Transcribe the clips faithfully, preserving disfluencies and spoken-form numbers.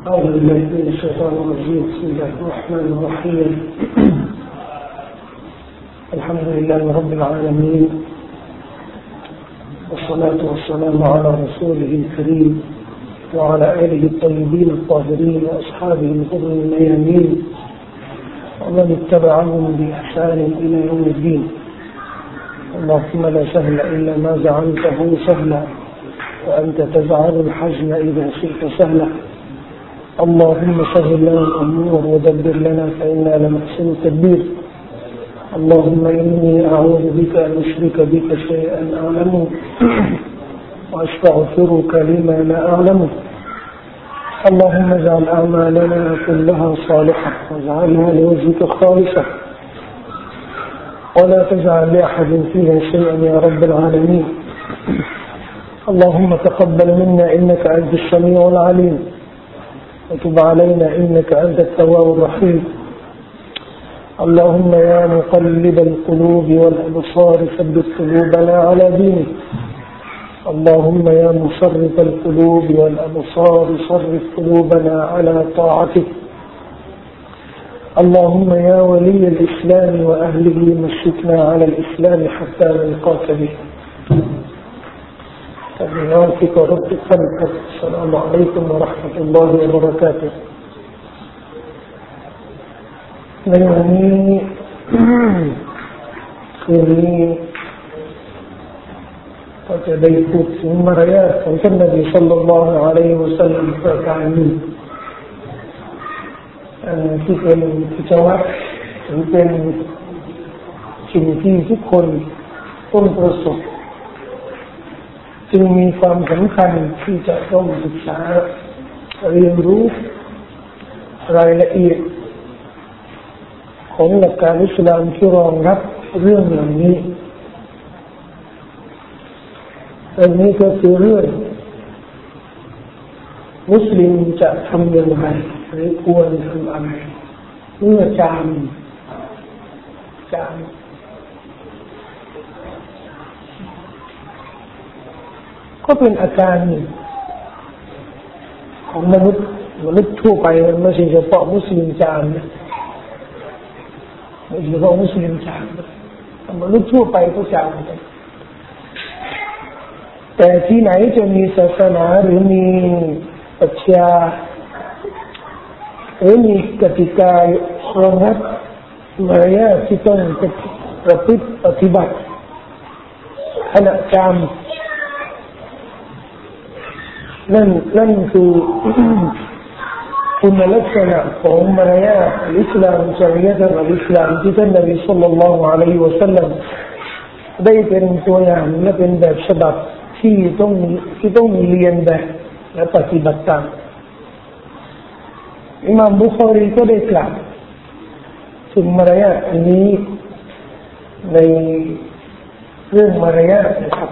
أعوذ بالله من الشيطان الرجيم بسم الله الرحمن الرحيم الحمد لله رب العالمين والصلاة والسلام على رسوله الكريم وعلى آله الطيبين الطاهرين وأصحابه الغر الميامين ومن اتبعهم بإحسان إلى يوم الدين اللهم لا سهل إلا ما جعلته سهلا وأنت تجعل الحزن إذا شئت سهلا اللهم سهل لنا الأمور ودبر لنا فإنا لنحسن التدبير اللهم إني أعوذ بك أن أشرك بك شيئا أعلمه وأستغفرك لما لا أعلمه اللهم اجعل أعمالنا كلها صالحة واجعلها لوجهك خالصة ولا تجعل لأحد فيها شيئا يا رب العالمين اللهم تقبل منا إنك أنت السميع العليم وتب علينا إنك أنت التواب الرحيم اللهم يا مقلب القلوب والأبصار ثبت قلوبنا على دينك اللهم يا مصرف القلوب والأبصار صرف قلوبنا على طاعتك اللهم يا ولي الإسلام وأهله مسكنا على الإسلام حتى نلقاك به تبنياتك رب خلقك السلام عليكم ورحمة الله وبركاته ในวันนี้คืนนี้ก็จะได้พูดถึงมารยาทของท่านนบีศ็อลลัลลอฮุอะลัยฮิวะซัลลัมประการหนึ่งที่เป็นกิจวัตรหรือเป็นสิ่งที่ทุกคนต้องประสบจึงมีความสำคัญที่จะต้องศึกษาเรียนรู้รายละเอียดของหลักการอิสลามที่รองรับเรื่องเหล่านี้อันนี้ก็คือเรื่องมุสลิมจะทำอย่างไรหรือควรทำอะไรเมื่อจามจามก็เป็นอาการหนึ่งของมนุษย์มนุษย์ทั่วไปไม่ใช่เฉพาะมุสลิมจามนะไม่ใช่เฉพาะมุสลิมจามมนุษย์ทั่วไปก็จามกันแต่ที่ไหนจะมีศาสนาหรือมีปรัชญาหรือมีกติการองรับมารยาทที่ต้องประพฤติปฏิบัติขณะจามนั่นนั่นคือคุณลักษณะของมารยาทอิสลามจริยธรรมอิสลามที่ท่านนบีศ็อลลัลลอฮุอะลัยฮิวะซัลลัมได้เป็นตัวอย่างและเป็นแบบฉบับที่ต้องที่ต้องเรียนแบบและปฏิบัติตามอิหม่ามบุคอรีก็ได้กล่าวถึงมารยาทอันนี้ในเรื่องมารยาทนะครับ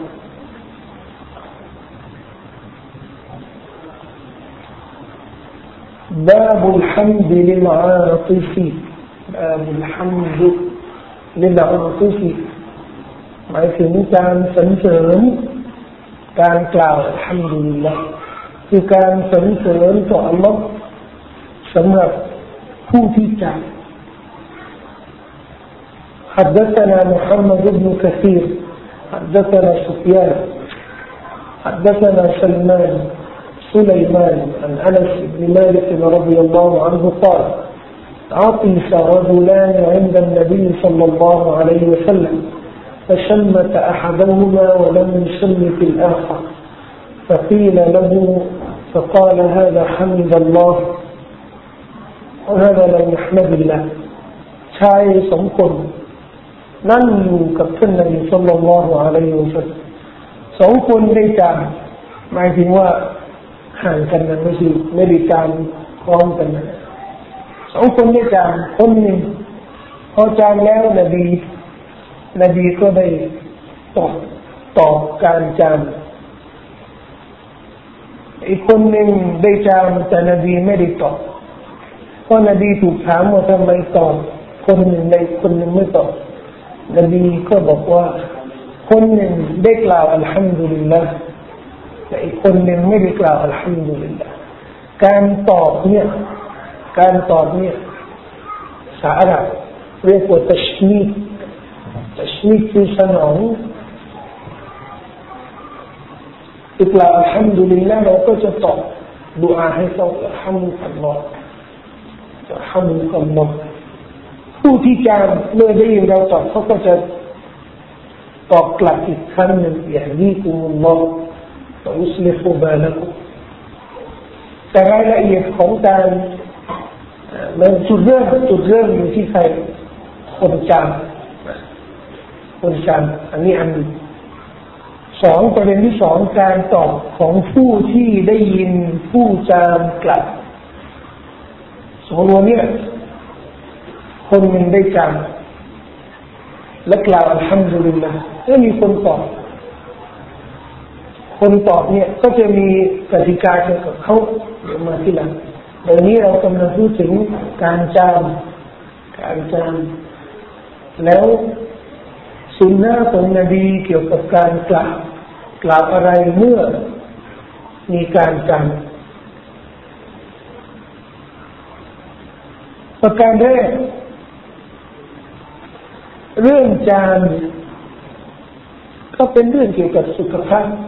باب الحمد للعاطف باب الحمد للعاطف หมายถึงการสรรเสริญการกล่าวอัลฮัมดุลิลลาห์คือการสรรเสริญต่ออัลเลาะห์สำหรับผู้ที่จำ حدثنا محمد بن كثير حدثنا سفيان حدثنا سلمان سليمان عن أنس بن مالك رضي الله عنه قال عطس رجلان عند النبي صلى الله عليه وسلم فشمت أحدهما ولم يشمت الآخر فقيل له فقال هذا حمد الله وهذا لم يحمد الله ชายสองคนนั่งอยู่กับท่านนบีศ็อลลัลลอฮุอะลัยฮิวะซัลลัมสองคนได้จามหมายถึงว่าห่างกันนะไม่ใช่ไม่ได้จามพร้อมกันนะสองคนได้จามคนหนึ่งพอจามแล้วนบีนบีก็ได้ตอบตอบการจามอีกคนหนึ่งได้จามแต่นบีไม่ได้ตอบเพราะนบีถูกถามว่าทำไมตอบคนหนึ่งได้คนหนึ่งไม่ตอบนบีก็บอกว่าคนหนึ่งได้กล่าวอัลฮัมดุลิลลาห์แต่อีกคนหนึ่งไม่ได้กล่าวอัลฮัมดุลิลลาห์การตอบเนี่ยการตอบเนี่ยภาษาอาหรับเรียกว่าตัชมีดตัชมีดคือสนองอิกลาอัลฮัมดุลิลลาห์เราก็จะตอบดุอาให้เขาอัลฮัมดุลิลลอฮ์อัลฮัมดุลิลลอฮ์ผู้ที่จามเมื่อได้ยินเราตอบเขาก็จะตอบกลับอีกครั้งหนึ่งอย่างนี้กุมุลลอฮ์วะอุสลิฮุบาลักุมแต่รายละเอียดของการมันจุดเริ่มจุดเริ่มอยู่ที่ใครคนจามคนจามอันนี้อันหนึ่งสองประเด็นที่สองการตอบของผู้ที่ได้ยินผู้จามกลับสมมติว่าเนี่ยคนหนึ่งได้จามและกล่าวอัลฮัมดุลิลละห์แล้วมีคนตอบคนตอบเนี่ยก็จะมีกติกาเกี่ยวกับเขาเดี๋ยวมาทีหลังเดี๋ยวนี้เรากำลังพูดถึงการจามการจามแล้วสุนนะของนบีเกี่ยวกับการกล่าวกล่าวอะไรเมื่อมีการจามประการแรกเรื่องจามก็เป็นเรื่องเกี่ยวกับสุขภาพ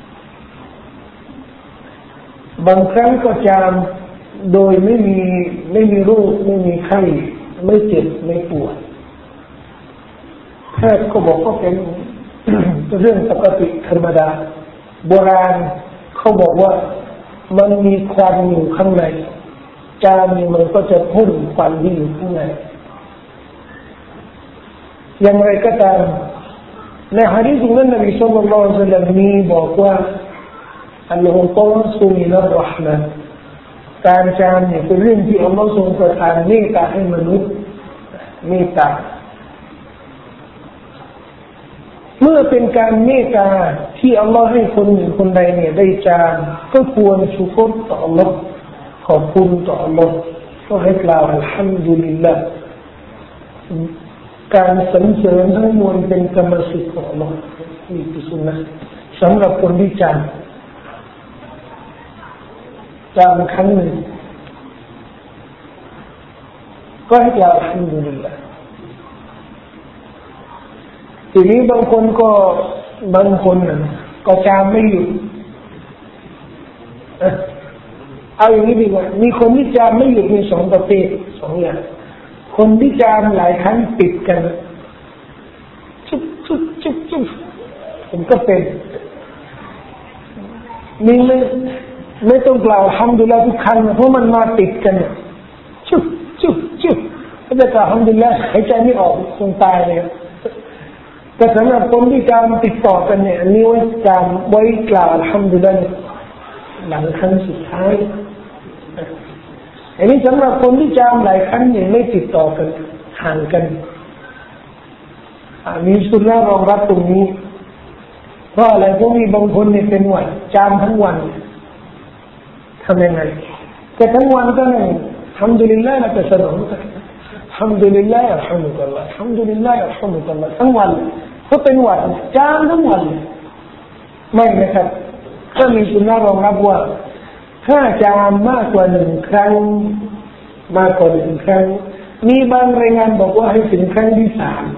บางครั้งก็จามโดยไม่มีไม่มีโรคไม่มีไข้ไม่เจ็บไม่ปวดแพทย์ก็บอกว่าเป็น เรื่องปกติธรรมดาโบราณเขาบอกว่ามันมีควันอยู่ข้างในจามนี่มันก็จะพ่นควันที่อยู่ข้างในอย่างไรก็ตามในหะดีษของท่านนบีศ็อลลัลลอฮุอะลัยฮิวะซัลลัมมีบอกว่าอัลลอฮฺตรัสมินัรเราะห์มะฮ์การจามเนี่ยเป็นเรื่องที่อัลลอฮฺทรงประทานเมตตาให้มนุษย์เมตตาเมื่อเป็นการเมตตาที่อัลลอฮฺให้คนหนึ่งคนใดเนี่ยได้จามก็ควรชุกรต่ออัลลอฮฺขอบคุณต่ออัลลอฮฺก็ให้กล่าวอัลฮัมดุลิลลาห์การสรรเสริญทั้งมวลเป็นกรรมสิทธิ์ของอัลลอฮฺนี่คือสุนนะสำหรับคนที่จามจามครั้งหนึ่งก็ให้กล่าวอัลฮัมดุลิลลาห์ทีนี้บางคนก็บางคนน่ะก็จามไม่หยุดเอาอย่างนี้ดีกว่ามีคนที่จามไม่หยุดมีสองประเภทสองอย่างคนที่จามหลายครั้งติดกันจุ๊บจุ๊บจุ๊บจุ๊บผมก็เป็นมีไม่ไม่ต้องกล่าวอัลฮัมดุลิลลาห์ทุกครั้งเพราะมันมาติดกันจุ๊บจุ๊บจุ๊บถ้าจะกล่าวอัลฮัมดุลิลลาห์หายใจไม่ออกคงตายเลยแต่สำหรับคนที่จามติดต่อกันเนี่ยอันนี้ไว้จามไว้กล่าวอัลฮัมดุลิลลาห์หลังครั้งสุดท้ายอันนี้สำหรับคนที่จามหลายครั้งเนี่ยไม่ติดต่อกันห่างกันมีสุนนะรองรับตรงนี้เพราะอะไรเพราะมีบางคนเนี่ยเป็นหวัดจามทั้งวันทำยังไงแต่ทั้งวันก็เนี่ยอัลฮัมดุลิลลาห์นะแต่สนองกันอัลฮัมดุลิลลาห์อัลฮัมดุลิลลาห์อัลฮัมดุลิลลาห์อัลฮัมดุลิลลาห์ทั้งวันเขาเป็นหวัดจามทั้งวันไม่นะครับก็มีสุนนะรองรับว่าถ้าจามมากกว่าหนึ่งครั้งมากกว่าหนึ่งครั้งมีบางรายงานบอกว่าให้ถึงครั้งที่สาม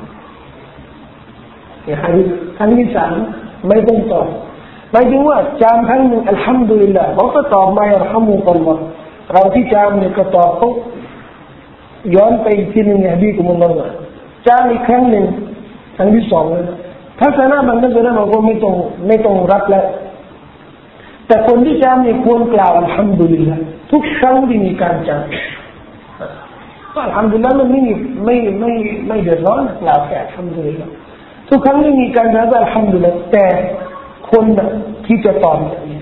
อย่างนี้ครั้งที่สามไม่ต้องตอบหมายถึงว่าจามครั้งหนึ่งอัลฮัมดุลิลลาห์เขาก็ตอบมาอัลฮัมดุลิลลาห์เราที่จามเนี่ยก็ตอบเขาย้อนไปอีกทีหนึ่งอย่างที่กุมุลลอฮ์จามอีกครั้งหนึ่งครั้งที่สองเลยถ้าชนะมันก็จะได้บอกว่าไม่ต้องไม่ต้องรับแล้วแต่คนที่จามเนี่ยควรกล่าวอัลฮัมดุลิลลาห์ทุกครั้งที่มีการจามก็อัลฮัมดุลิลลาห์มันไม่ไม่ไม่ไม่เดือดร้อนกล่าวแค่อัลฮัมดุลิลลาห์ทุกครั้งที่มีการจามก็อัลฮัมดุลิลลาห์แต่คนที่จะตอบ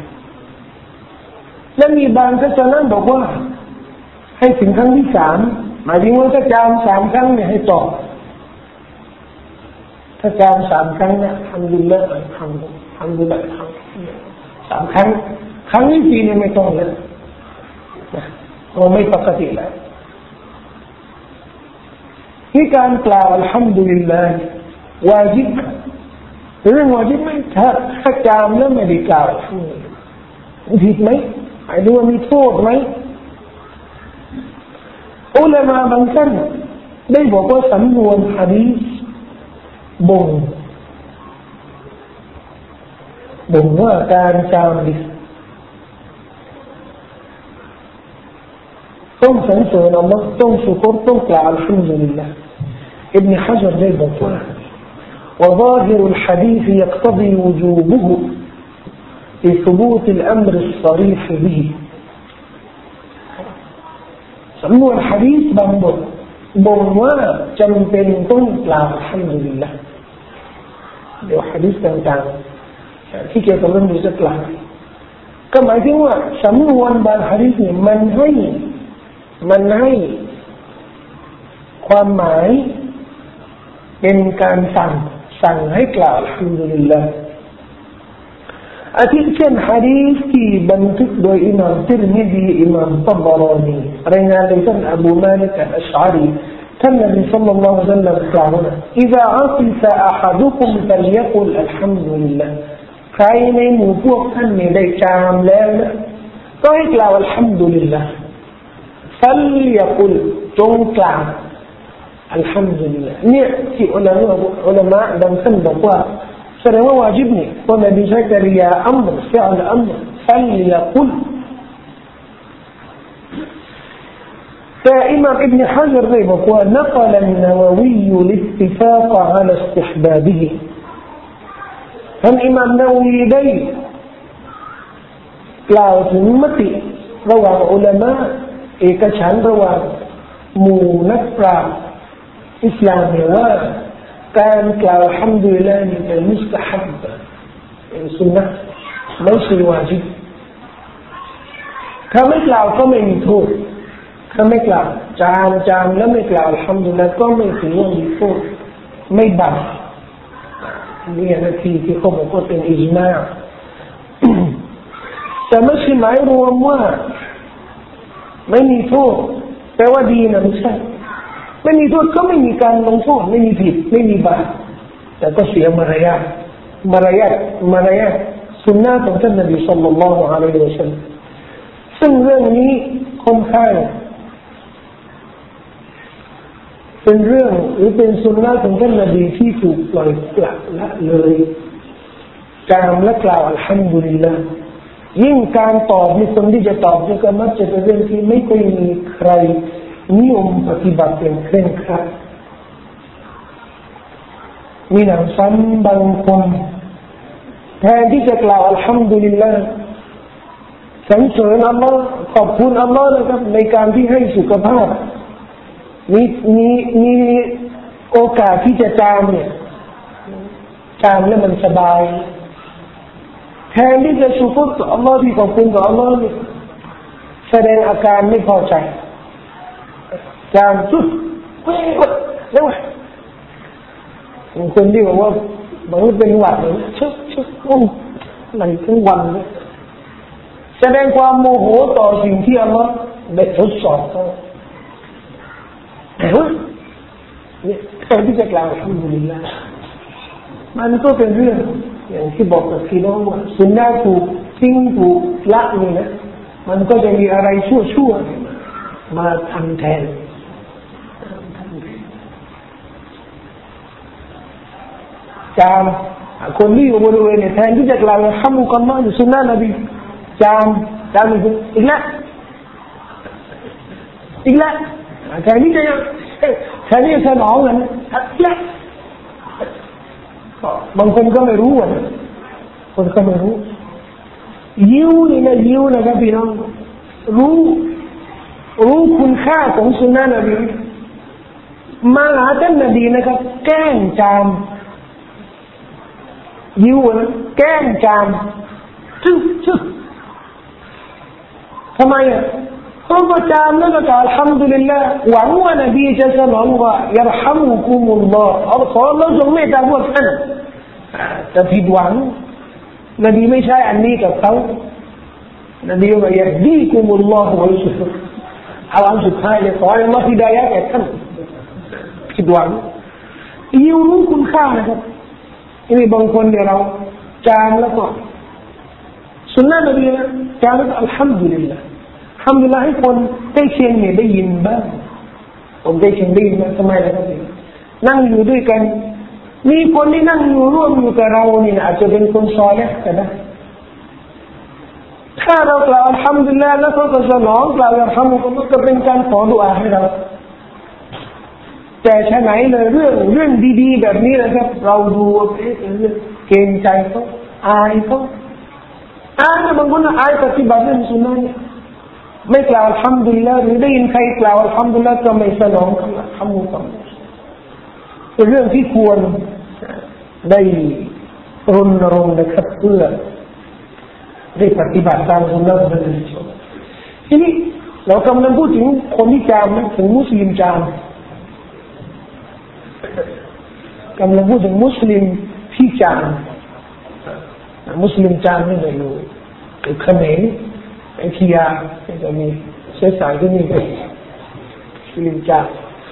และมีบางท่านนั้นบอกว่าให้ถึงครั้งที่สามหมายถึงว่าถ้าจามสามครั้งเนี่ยให้ตอบถ้าจามสามครั้งเนี่ยอัลฮัมดุลิลลาห์อัลฮัมดุลิลลาห์อัลฮัมดุลิลลาห์สามครั้งครั้งที่สี่เนี่ยไม่ต้องแล้วเราไม่ปกติแล้วที่การกล่าวอัลฮัมดุลิลลาห์วาญิบเรื่องวาญิบไหมถ้าถ้าจามแล้วไม่ได้กล่าวผิดไหมไอ้ดูว่ามีโทษไหมอุลามะบางท่านได้บอกว่าสำนวนหะดีษบ่งบ่งว่าการจามดิต้องสรรเสริญอัลลอฮ์ต้องชุกรต้องกล่าวอัลฮัมดุลิลลาห์อิบนุฮะญัรได้บอกว่า وظاهر الحديث يقتضي وجوبه لثبوت الأمر الصريح به สำนวนหะดีษบางบทบ่งว่าจำเป็นต้องกล่าวอัลฮัมดุลิลลาห์เดี๋ยวหะดีษต่างๆที่เกี่ยวกับเรื่องนี้จะกล่าวก็หมายถึงว่าสำนวนบางหะดีษเนี่ยมันให้มันให้ความหมายเป็นการสั่งสั่งให้กล่าวอัลฮัมดุลิลลาห์อาทิเช่นหะดีษที่บันทึกโดยอิหม่ามติรมิซีอิหม่ามตับรานีรายงานโดยท่านอบูมาลิกอัลอัชอะรีท่านนบีศ็อลลัลลอฮุอะลัยฮิวะซัลลัมกล่าวว่า إذا عطس أحدكم فليقل الحمد لله ใครในหมู่พวกท่านเนี่ยได้จามแล้วนะก็ให้กล่าวอัลฮัมดุลิลลาห์فليقل จงกล่าวอัลฮัมดุลิลลาห์เนี่ยที่อุลามะอุลามะบางท่านบอกว่าแสดงว่าวาญิบนี่เพราะนบีใช้กริยาอัมรฟิอลอัมรفليقلแต่อิหม่ามอิบนุฮะญัรได้บอกว่า نقل النووي الاتفاق على استحبابه ท่านอิหม่ามนาววีได้กล่าวถึงมติระหว่างอุลามะเอกฉันท์ระหว่างหมู่นักปราชญ์อิสลามเนี่ยว่าการกล่าวอัลฮัมดุลิลลาห์นี่เป็นมุสตะฮับเป็นสุนนะห์ไม่ใช่วาญิบถ้าไม่กล่าวก็ไม่มีโทษถ้าไม่กล่าวจามจามแล้วไม่กล่าวอัลฮัมดุลิลลาห์ก็ไม่ถือว่ามีโทษไม่บาปนี่นาทีที่เขาบอกว่าเป็นอิจมาอ์แต่ไม่ใช่หมายรวมว่าไม่มีโทษแปลว่าดีนะไม่ใช่ไม่มีโทษก็ไม่มีการลงโทษไม่มีผิดไม่มีบาปแต่ก็เสียมารยาทมารยาทมารยาทสุนนะของท่านนบีศ็อลลัลลอฮุอะลัยฮิวะซัลลัมซึ่งเรื่องนี้ค่อนข้างเป็นเรื่องหรือเป็นสุนนะของท่านนบีที่ถูกปล่อยปละละเลยจามและกล่าวอัลฮัมดุลิลลาห์ยิ่งการตอบมีคนที่จะตอบเนี่ยก็มักจะเป็นเรื่องที่ไม่ค่อยมีใครนิยมปฏิบัติอย่างเคร่งครัดมีหนังซ้ำบางคนแทนที่จะกล่าวอัลฮัมดุลิลลาห์สรรเสริญอัลลอฮ์ขอบคุณอัลลอฮ์นะครับในการที่ให้สุขภาพมีมีมีโอกาสที่จะจามเนี่ยจามแล้วมันสบายแทนที่จะชุกรต่ออัลลอฮ์ที่ขอบคุณต่ออัลลอฮ์เนี่ยแสดงอาการไม่พอใจจามสุดเฮ้ยเร็วคนที่บอกว่าบางทีเป็นหวัดเลยชึกชึกโอ้ไหนทั้งวันเลยแสดงความโมโหต่อสิ่งที่อัลลอฮ์ได้ทดสอบเขาแต่ว่าเนี่ยแทนที่จะกล่าวอัลฮัมดุลิลลาห์มันก็เป็นเรื่องอย่างที่บอกกับพี่น้องว่าสุนนะถูกทิ้งถูกละนี่นะมันก็จะมีอะไรชั่วๆมาทำแทนจามคนที่อยู่บริเวณเนี่ยแทนที่จะกล่าวอัลฮัมดุลิลลาห์อยู่สุนนะนบีจามจามอีกอีกแล้วอีกแล้วแทนที่จะแทนที่จะสนองกันอีกแล้วบางคนก็ไม่รู้อ่ะคนก็ไม่รู้ยิ้วนี่นะยิ้วนะครับพี่น้องรู้รู้คุณค่าของสุนนะนบีมาหาท่านนบีนะครับแกล้งจามยิ้วนะแกล้งจามชึ่งชึ่งทำไมอ่ะเพราะว่าจามแล้วก็อัลฮัมดุลิลลาห์หวังว่านบีจะสนองว่ายัรฮัมุกุมุลลอฮ์อัลลอฮ์ขอเราจงเมตตาพวกท่านแต่ผิดหวังนบีไม่ใช่อันนี้กับเขานบีว่ายัดีกุมุลลอฮ์วะยุสลิฮ์เอาอันสุดท้ายเลยขอให้อัลลอฮ์ฮิดายะห์แก่ท่านผิดหวังยิ่งรู้คุณค่านะครับนี่บางคนเนี่ยเราจามแล้วก็สุนนะนบีนะการรับอัลฮัมดุลิลลาห์อัลฮัมดุลิลลาห์ให้คนได้เชียงเนี่ยได้ยินบ้างผมได้เชียงได้ยินมาทำไมล่ะครับนั่งอยู่ด้วยกันมีคนที่นั่งอยู่ร่วมอยู่กับเรานี่อาจจะเป็นคนซอลิห์ก็ได้ถ้าเรากล่าวอัลฮัมดุลิลลาห์แล้วเขาก็สนองกล่าวอัลฮัมดุลิลลาห์ก็เป็นการขอดุอาให้เราแต่ฉะไหนเลยเรื่องเรื่องดีๆแบบนี้นะครับเราดูเอ๊ะเกรงใจเขาอายเขาอายนะบางคนอายปฏิบัติเรื่องสุนนะเนี่ยไม่กล่าวอัลฮัมดุลิลลาห์หรือได้ยินใครกล่าวอัลฮัมดุลิลลาห์ก็ไม่สนองอัลฮัมดุลิลลาห์เป็นเรื่องที่ควรได้รณรงค์นะครับเพื่อได้ปฏิบัติตามสุนนะของท่านนบีทีนี้เรากำลังพูดถึงคนที่จามนะถึงมุสลิมจามกำลังพูดถึงมุสลิมที่จามมุสลิมจามนี่อยู่ไอ้เขมรไอ้ทียาจะมีเชื้อสายที่นี่เป็นมุสลิมจาม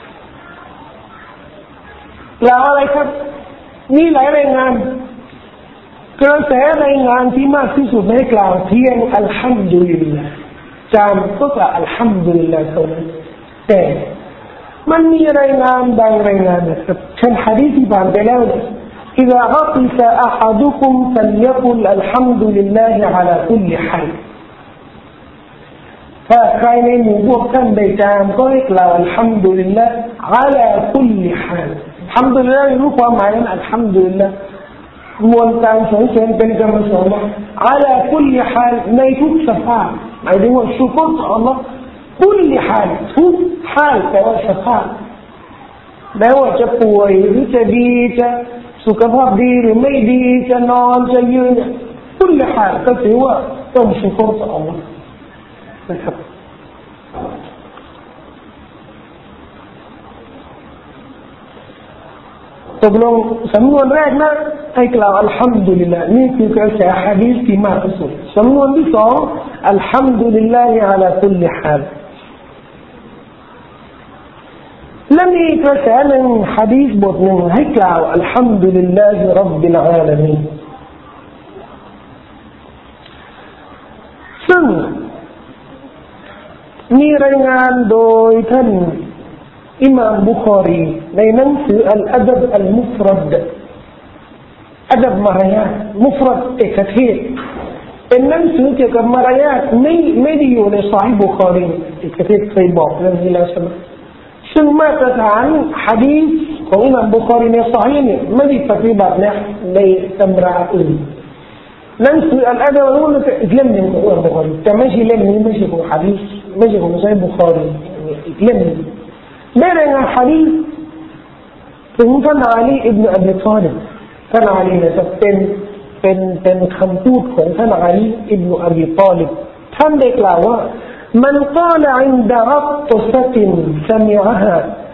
กล่าวอะไรครับมีหลายรายงานกระแสรายงานที่มากที่สุดให้กล่าวเพียงอัลฮัมดุลิลลาห์จามก็กล่าวอัลฮัมดุลิลลาห์เท่านั้นแต่มันมีรายงานบางรายงานนะครับเช่นหะดีษที่ผ่านไปแล้วเนี่ย إذا عطس أحدكم فليقل الحمد لله على كل حال ถ้าใครในหมู่พวกท่านได้จามก็ให้กล่าวอัลฮัมดุลิลลาห์ على كل حال อัลฮัมดุลิลลาห์รู้ความหมายนั้นอัลฮัมดุลิลลาห์มวลการสรรเสริญเป็นคำสอนว่า على كل حال ในทุกสภาพหมายถึงว่าชุกรต่อ Allah كل حال ทุกฮาลแปลว่าสภาพแม้ว่าจะป่วยหรือจะดีจะสุขภาพดีหรือไม่ดีจะนอนจะยืนทุกฮาลก็ถือว่าต้องชุกรต่อ Allah นะครับตกลงสำนวนแรกนะให้กล่าวอัลฮัมดุลิลลาห์นี่คือกระแสหะดีษที่มากที่สุดสำนวนที่สองอัลฮัมดุลิลลาฮิอะลาคุลฮาลและมีกระแสหนึ่งหะดีษบทหนึ่งให้กล่าวอัลฮัมดุลิลลาฮิร็อบบิลอาลามีนซึ่งมีรายงานโดยท่านอิหม่ามบุคอรีในหนังสืออัลอะดับอัลมุฟรัดอะดับมารยาทมุฟรัดเอกเทศเป็นหนังสือเกี่ยวกับมารยาทไม่ไม่ได้อยู่ในซอฮีฮ์บุคอรีเอกเทศเคยบอกเรื่องนี้แล้วใช่ไหมซึ่งมาตรฐานหะดีษของอิหม่ามบุคอรีในซอฮีฮ์เนี่ยไม่ได้ปฏิบัตินะในตำราอื่นหนังสืออัลอะดับอัลมุฟรัดอีกเล่มหนึ่งของอิหม่ามบุคอรีแต่ไม่ใช่เล่มนี้ไม่ใช่ของหะดีษไม่ใช่ของซอฮีฮ์บุคอรีอีกเล่มหนึ่งได้รายงานหะดีษถึงท่านอาลีอิบนุอับีฏอลิบท่านอาลีเนี่ยจะเป็นเป็นเป็นคำพูดของท่านอาลีอิบนุอับีฏอลิบท่านได้กล่าวว่ามันกล่าวعند غطسة سمعها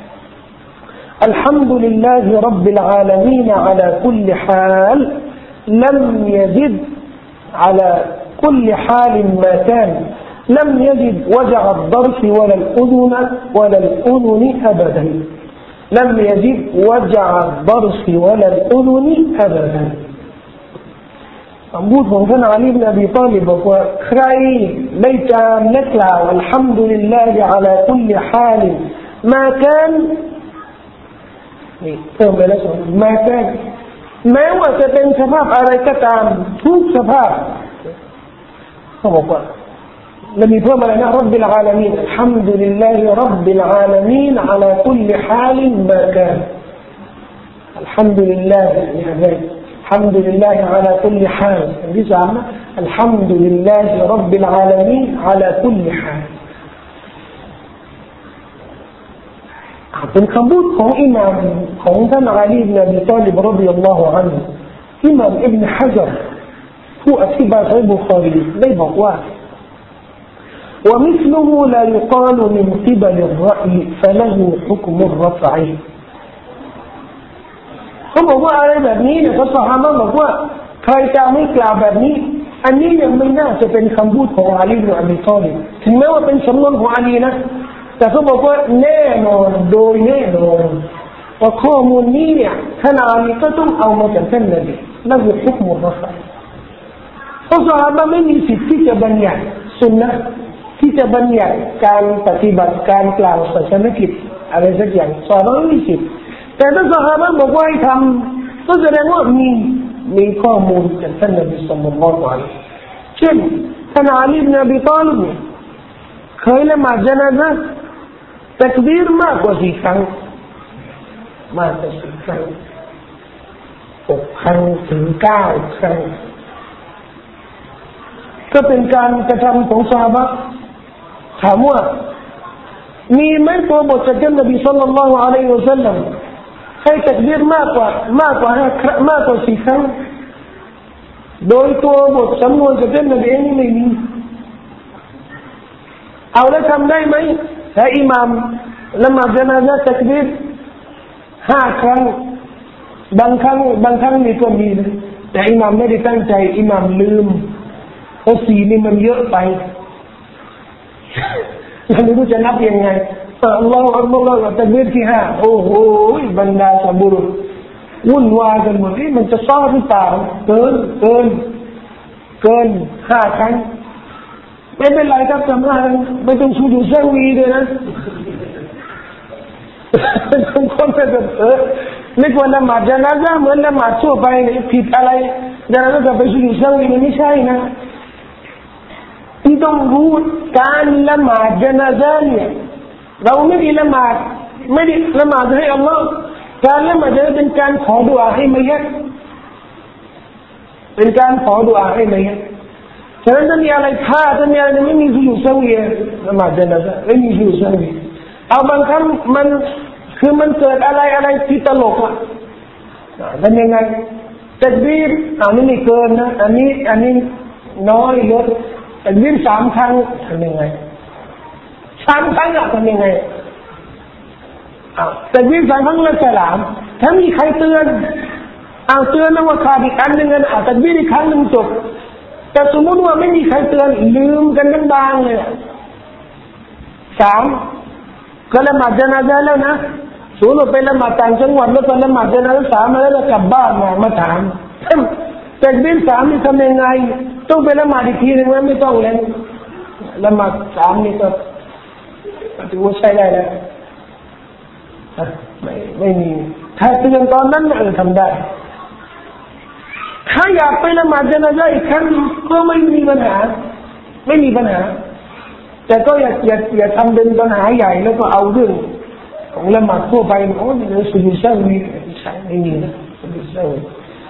الحمد لله رب العالمين على كل حال لم يزد على كل حال ما كان لم يجد وجع الضرس ولا الأذن ولا الأذن أبدا لم يجد وجع الضرس ولا الأذن أبدا คำพูดของท่านอาลีบินอบีฏอลิบบอกว่าใครได้จามและกล่าวอัลฮัมดุลิลลาฮิอะลาคุลฮาลมากันนี่เพิ่มไปแล้วสองมากันแม้ว่าจะเป็นสภาพอะไรก็ตามทุกสภาพเขาบอกว่าلم يفهم لنا رب العالمين الحمد لله رب العالمين على كل حال ما كان الحمد لله يعني الحمد لله على كل حال بزعمة الحمد لله رب العالمين على كل حال เป็นคำพูดของอิหม่ามของท่านอาลีบินอบีฏอลิบรอฎิยัลลอฮุอันฮุอิหม่ามอิบนุฮะญัรผู้อธิบายซอฮีฮ์บุคอรีได้บอกว่าومثله لا يقال من قبل الرأي فله حكم الرفع เขาบอกว่าอะไรแบบนี้เนี่ยซอฮาบะห์บอกว่าใครจะไม่กล่าวแบบนี้อันนี้ยังไม่น่าจะเป็นคำพูดของอาลีบินอบีฏอลิบถึงแม้ว่าเป็นสำนวนของอาลีนะแต่เขาบอกว่าแน่นอนโดยแน่นอนว่าข้อมูลนี้เนี่ยท่านอาลีก็ต้องเอามาจากท่านนบีนั่นคือฮุกมุรรฟะเพราะซอฮาบะห์ไม่มีสิทธิ์ที่จะบัญญัติสุนนะที่จะบัญญัติการปฏิบัติการกล่าวศาสนกิจอะไรสักอย่างซอฮาบะห์ไม่มีสิทธิ์แต่ถ้าซอฮาบะห์บอกว่าให้ทำก็แสดงว่ามีมีข้อมูลจากท่านนบีศ็อลลัลลอฮุอะลัยฮิวะซัลลัมเช่นท่านอาลีบินอบีฏอลิบเคยละหมาดญะนาซะห์ตักบีรมากกว่าสี่ครั้งมากกว่าสี่ครั้งหกครั้งถึงเก้าครั้งก็เป็นการกระทำของซอฮาบะห์ถามว่ามีไหมตัวบทจากท่านนบีศ็อลลัลลอฮุอะลัยฮิวะซัลลัมให้ตักบีรมากกว่ามากกว่าห้ามากกว่าสี่ครั้งโดยตัวบทสำนวนจากท่านนบีนี่ไม่มีเอาแล้วทำได้ไหมถ้าอิหม่ามละหมาดญะนาซะห์ตักบีรห้าครั้งบางครั้งบางครั้งนี่ก็มีนะแต่อิหม่ามไม่ได้ตั้งใจอิหม่ามลืมเพราะสี่นี่มันเยอะไปเราไม่รู้จะนับยังไงอัลลอฮฺอัลลอฮฺตักบีรที่ห้าโอ้โหบรรดาสับุรุษวุ่นวายกันหมดนี่มันจะซ้อหรือเปล่าเกินเกินเกินห้าครั้งไม่เป็นไรครับทำได้ไม่ต้องชูดูเซวีด้วยนะบางคนก็จะเออไม่ควรละหมาดญะนาซะห์เหมือนละหมาดทั่วไปนี่ผิดอะไรญะนาซะห์จะไปชูดูเซวีมันไม่ใช่นะที่ต้องรู้การละหมาดญะนาซะห์เนี่ยเราไม่ได้ละหมาดไม่ได้ละหมาดให้อัลลอฮ์การละหมาดจะเป็นการขอดุอาให้มัยยิตเป็นการขอดุอาให้มัยยิตฉะนั้นถ้ามีอะไรพลาดถ้ามีอะไรไม่มีสุญูดซะวีละหมาดญะนาซะห์ไม่มีสุญูดซะวีเอาบางครั้งมันคือมันเกิดอะไรอะไรที่ตลกอ่ะทำยังไงตักบีรอันนี้ไม่เกินนะอันนี้อันนี้น้อยลดตักบีรสามครั้งทำยังไงสามครั้งอ่ะทำยังไงอ้าวตักบีรสามครั้งแล้วสลามถ้ามีใครเตือนเอาเตือนนะว่าขาดอีกอันหนึ่งอ่ะตักบีรอีกครั้งหนึ่งจบแต่สมมติว่าไม่มีใครเตือนลืมกันทั้งบางเลยสามก็ละหมาดญะนาซะห์แล้วนะสูญไปละหมาดต่างจังหวัดแล้วก็ละหมาดญะนาซะห์สามแล้วแล้วกลับบ้านมามาถามตักบีรสามนี่ทำยังไงต้องไปละหมาดอีกทีนึงไหมไม่ต้องแล้วละหมาดสามนี่ก็ถือว่าใช้ได้แล้วไม่ไม่มีถ้าเตือนตอนนั้นเออทำได้ถ้าอยากไปละหมาดญะนาซะห์อีกครั้งก็ไม่มีปัญหาไม่มีปัญหาแต่ก็อย่าอย่าอย่าทำเป็นปัญหาใหญ่แล้วก็เอาเรื่องของละหมาดทั่วไปโอ้ยสุญูดซะวีใช่ไม่มีนะสุญูดซะวี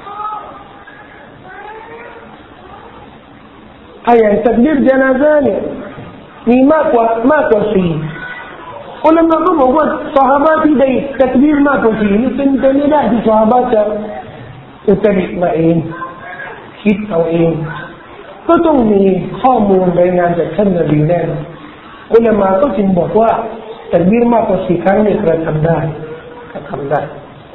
ไอ้อย่างตักบีรญะนาซะห์เนี่ยมีมากกว่ามากกว่าสี่อุลามะก็บอกว่าซอฮาบะห์ที่ได้ตักบีรมากกว่าสี่นี่เป็นไปไม่ได้ที่ซอฮาบะห์จะอุตริมาเองคิดเอาเองก็ต้องมีข้อมูลรายงานจากท่านนบีแน่นอุลามะก็จึงบอกว่าตักบีรมากกว่าสี่ครั้งนี่กระทำได้กระทำได้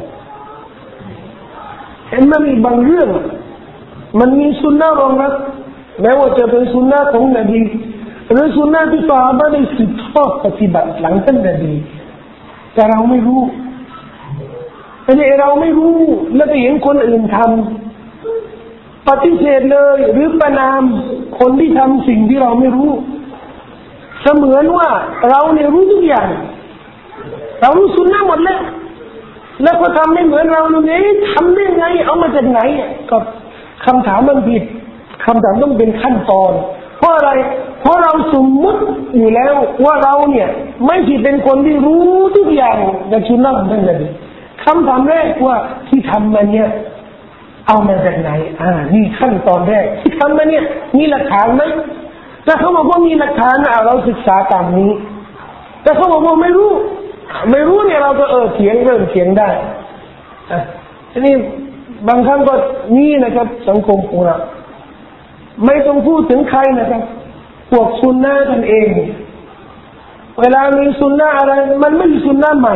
เห็นมันมีบางเรื่องมันมีสุนนะรองรับแม้ว่าจะเป็นสุนนะของนบีหรือสุนนะที่ซอฮาบะห์ได้สืบทอดปฏิบัติหลังท่านนบีแต่เราไม่รู้อันนี้เราไม่รู้แล้วไปเห็นคนอื่นทำปฏิเสธเลยหรือประนามคนที่ทำสิ่งที่เราไม่รู้เสมือนว่าเราเนี่ยรู้ทุกอย่างเรารู้สุนนะหมดแล้วแล้วก็ทำไม่เหมือนเราเลยทำได้ไงเอามาจากไหนก็คำถามมันผิดคำถามต้องเป็นขั้นตอนเพราะอะไรเพราะเราสมมุติอยู่แล้วว่าเราเนี่ยไม่ใช่เป็นคนที่รู้ทุกอย่างในสุนนะของท่านนบีคำถามแรกว่าที่ทำมันเนี่ยเอามาจากไหนอ่านี่ขั้นตอนแรกที่ทำมาเนี่ยมีหลักฐานไหมถ้าเขาบอกว่ามีหลักฐานอ่ะเราศึกษาตามนี้แต่เขาบอกว่าไม่รู้ไม่รู้เนี่ยเราก็เออเถียงเริ่มเถียงได้อ่ะทีนี้บางครั้งก็นี่นะครับสังคมของเราไม่ต้องพูดถึงใครนะครับพวกซุนนะห์กันเองเวลามีซุนนะห์อะไรมันไม่ใช่ซุนนะห์ใหม่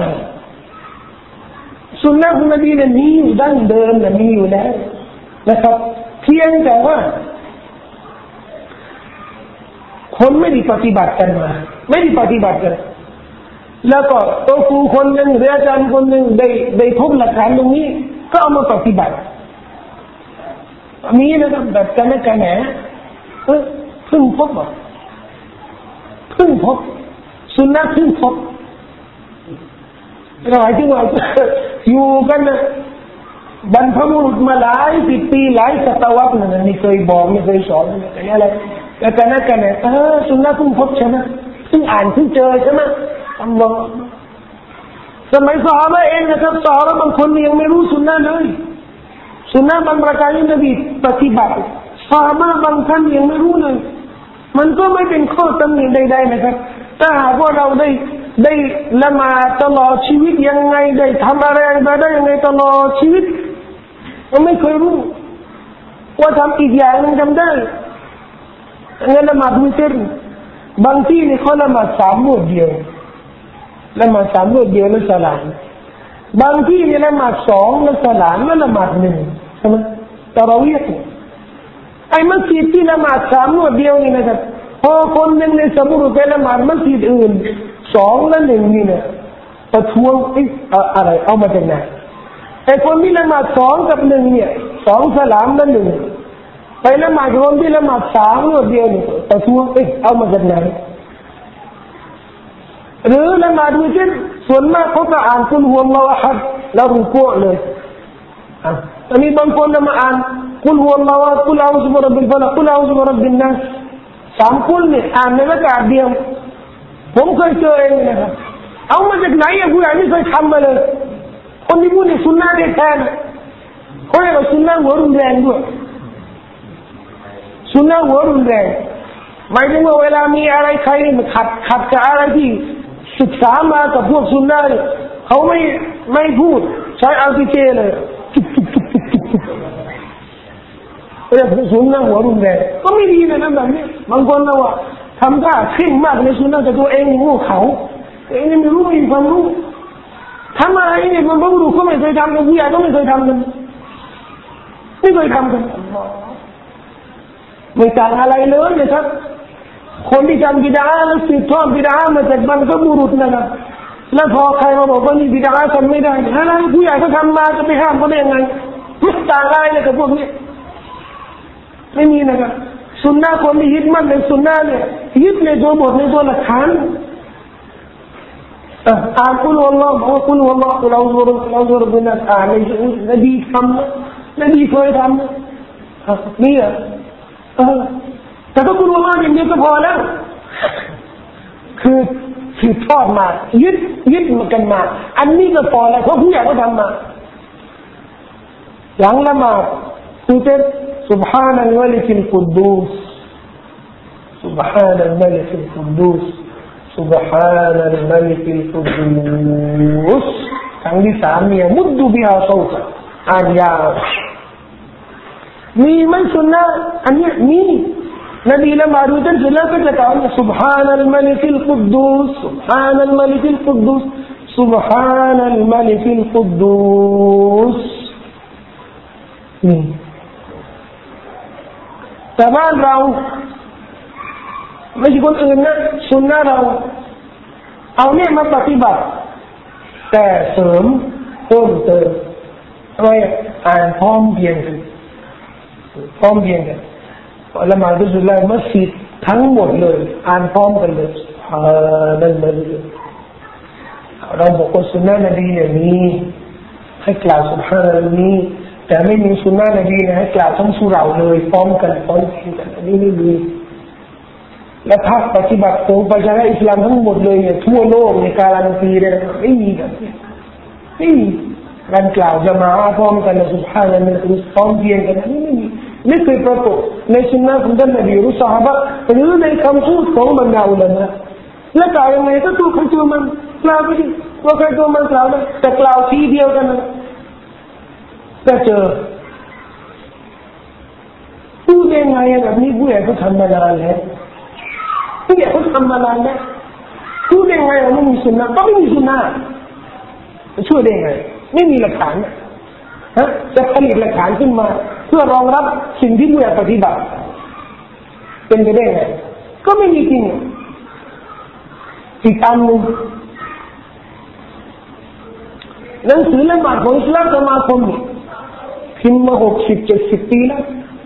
สุนนะของนบีเนี่ยมีอยู่ดั้งเดิมเนี่ยมีอยู่แล้วนะครับเพียงแต่ว่าคนไม่ได้ปฏิบัติกันมาไม่ได้ปฏิบัติกันแล้วก็ตัวครูคนหนึ่งหรืออาจารย์คนหนึ่งได้ได้พบหลักฐานตรงนี้ก็เอามาปฏิบัติมีนะครับแบบกันนะกันแหนเออเพิ่งพบอ่ะเพิ่งพบสุนนะเพิ่งพบเราหมายถึงว่าอยู่กันนะบรรพบุรุษมาหลายสิบปีหลายศตวรรษนั่นไม่เคยบอกไม่เคยสอนอะไรแต่กันนะกันแหนเออสุนนะเพิ่งพบใช่ไหมเพิ่งอ่านเพิ่งเจอใช่ไหมอัลลอฮ์สมัยซอฮาบะห์เองนะครับซอฮาบะห์บางคนยังไม่รู้สุนนะเลยสุนนะบางประการที่นบีปฏิบัติซอฮาบะห์บางท่านยังไม่รู้เลยมันก็ไม่เป็นข้อตำหนิใดๆนะครับถ้าหากว่าเราได้ได้ละหมาดตลอดชีวิตยังไงได้ทำอะไรมาได้ยังไงตลอดชีวิตเราไม่เคยรู้ว่าทำอีกอย่างนึงทำได้งั้นละหมาดวิเตอร์บางที่นี่เขาละหมาดสามมื้อเดียวละหมาดสามมื้อเดียวแล้วสลามบางที่นี่ละหมาดสองแล้วสลามแล้วละหมาดหนึ่งใช่ไหมตะเราะวีห์ไอ้มัสยิดที่ละหมาดสามมื้อเดียวนี่นะครับพอคนหนึ่งในสมุทรไปละหมาดมัสยิดอื่นสองและหนึ่งนี่เนี่ยประท้วงอะไรเอามาจากไหนไอ้คนที่ละหมาดสองกับหนึ่งเนี่ยสองสลามและหนึ่งไปละหมาดคนที่ละหมาดสามมื้อเดียวนี่ประท้วงเอ๊ะเอามาจากไหนหรือละหมาดวิเตอร์ส่วนมากเขาจะอ่านกุลฮุวัลลอฮุอะฮัดแล้วรุกูอเลยอ่ะอันนี้บางคนจะมาอ่านกุลฮุวัลลอฮุอะฮัดกุลอาอูซุบิร็อบบิลฟะลักกุลอาอูซุบิร็อบบินนัสสามกุลเนี่ยอ่านในระกาศเดียวผมเคยเจอเองนะครับเอามาจากไหนอ่ะผู้ใหญ่ไม่เคยทำมาเลยคนที่พูดในสุนนะได้แทนเขาเรียกว่าสุนนะหัวรุนแรงด้วยสุนนะหัวรุนแรงหมายถึงว่าเวลามีอะไรใครมันขัดขัดกับอะไรที่ศึกษามากับพวกสุนนะเนี่ยเขาไม่ไม่พูดใช้อัลติเจเลยจุกจุกจุกจุกจุกจุกเรียกสุนนะหัวรุนแรงก็ไม่ดีนะแบบนี้บางคนนะว่าทำท่าเคร่งมากในสุนนะแต่ตัวเองโง่เขาเองไม่รู้ไม่มีความรู้ทำอะไรเนี่ยมันบรรลุก็ไม่เคยทำกันผู้ใหญ่ก็ไม่เคยทำกันไม่เคยทำกันไม่ต่างอะไรเลยนะครับคนที่ทำบิดาแล้วสืบทอดบิดามาจากบรรพบุรุษนะครับแล้วพอใครมาบอกว่านี่บิดาทำไม่ได้อะไรผู้ใหญ่ก็ทำมาจะไปห้ามเขาได้ยังไงไม่ต่างอะไรเลยกับพวกนี้ไม่มีนะครับสุนนะคนที่ยึดมั่นในสุนนะเนี่ยยึดในตัวบทในตัวหลักฐานอ่านกุลวัลลอฮ์บอกว่ากุลวัลลอฮ์เราเราเราเราเป็นนักอ่านในนบีทำนบีเคยทำนี่อ่ะแต่ถ้ากุลวัลลอฮ์อย่างเดียวก็พอแล้วคือสืบทอดมายึดยึดมากันมาอันนี้ก็พอแล้วเพราะผู้ใหญ่ก็ทำมาหลังละหมาดคือเป็น سبحان الملك القدوس سبحان الملك القدوس سبحان الملك القدوس ครั้งที่สามเนี่ยมุดดูบิฮาโซตอ่านยาวมีไม่สุนนะอันนี้มีนบีละหมาดวิเตอร์เสร็จแล้วก็จะกล่าว سبحان الملك القدوس سبحان الملك القدوس سبحان الملك القدوس นี่แต่บ้านเราไม่ใช่คนอื่นนะสุนนะเราเอาเนี่ยมาปฏิบัติแต่เสริมเพิ่มเติมอะไรอ่านพร้อมเพียงกันพร้อมเพียงกันละหมาดสุดท้ายมัสยิดทั้งหมดเลยอ่านพร้อมกันเลยอ่านั่นมันเราบอกว่าสุนนะนบีเนี่ยมีให้กล่าวสุบฮานัลนี้แต่ไม่มีสุนนะนบีนะให้กล่าวทั้งสุเราเลยพร้อมกันพร้อมกันอันนี้ไม่มีและภาคปฏิบัติของประชาชนอิสลามทั้งหมดเลยเนี่ยทั่วโลกในการันตีเลยไม่มีแบบนี้ไม่มีการกล่าวจะมาพร้อมกันนะซุบฮานะฮูวะตะอาลาพร้อมเพียงกันนี่ไม่มีไม่เคยปรากฏในสุนนะของท่านนบีหรือซอฮาบะห์หรือในคำพูดของบรรดาอุลามะและกล่าวยังไงก็ตัวใครตัวมันกล่าวไปดิว่าใครตัวมันกล่าวได้แต่กล่าวทีเดียวกันนะก็เจอพูดยังไงแบบนี้ผู้ใหญ่เขาทำมานานแล้วผู้ใหญ่เขาทำมานานแล้วพูดยังไงว่าไม่มีสุนนะก็ไม่มีสุนนะจะช่วยได้ไงไม่มีหลักฐานฮะจะผลิตหลักฐานขึ้นมาเพื่อรองรับสิ่งที่ผู้ใหญ่ปฏิบัติเป็นไปได้ไงก็ไม่มีจริงอีกอันหนึ่งหนังสือละหมาดของอิสลามสมาคมพิมพ์มาหกสิบเจ็ดสิบปีแล้ว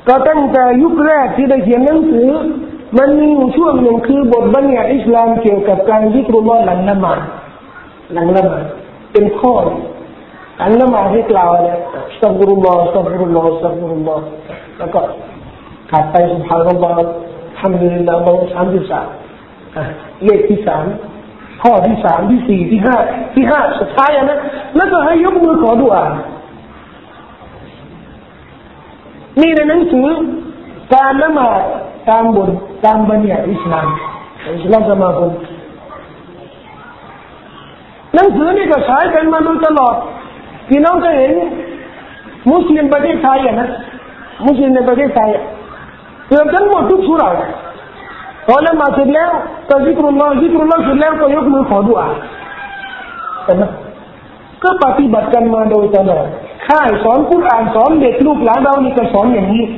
ก็ตั้งแต่ยุคแรกที่ได้เขียนหนังสือมันมีช่วงหนึ่งคือบทบัญญัติอิสลามเกี่ยวกับการซิกรุลลอฮ์หลังละหมาดหลังละหมาดเป็นข้อหลังละหมาดให้กล่าวเลยอัสตัฆฟิรุลลอฮ์อัสตัฆฟิรุลลอฮ์อัสตัฆฟิรุลลอฮ์แล้วก็ขาดไปซุบฮานัลลอฮ์อัลฮัมดุลิลลาห์สามสิบสามเลขที่สามข้อที่สามที่สี่ที่ห้าที่ห้าสุดท้ายนะแล้วก็ให้ยกมือขอดุอานี่ในหนังสือการละหมาดตามบทตามบัญญัติอิสลามอิสลามสมาคมหนังสือนี่ก็ใช้กันมาโดยตลอดพี่น้องจะเห็นมุสลิมประเทศไทยนะมุสลิมในประเทศไทยเกือบทั้งหมดทุกสุราพอละหมาดเสร็จแล้วก็ซิกรุลลอฮ์ซิกรุลลอฮ์เสร็จแล้วก็ยกมือขอดุอาแต่นะก็ปฏิบัติกันมาโดยตลอดค่ายสอนกุรอานสอนเด็กลูกหลานเรานี่ก็สอนอย่างนี้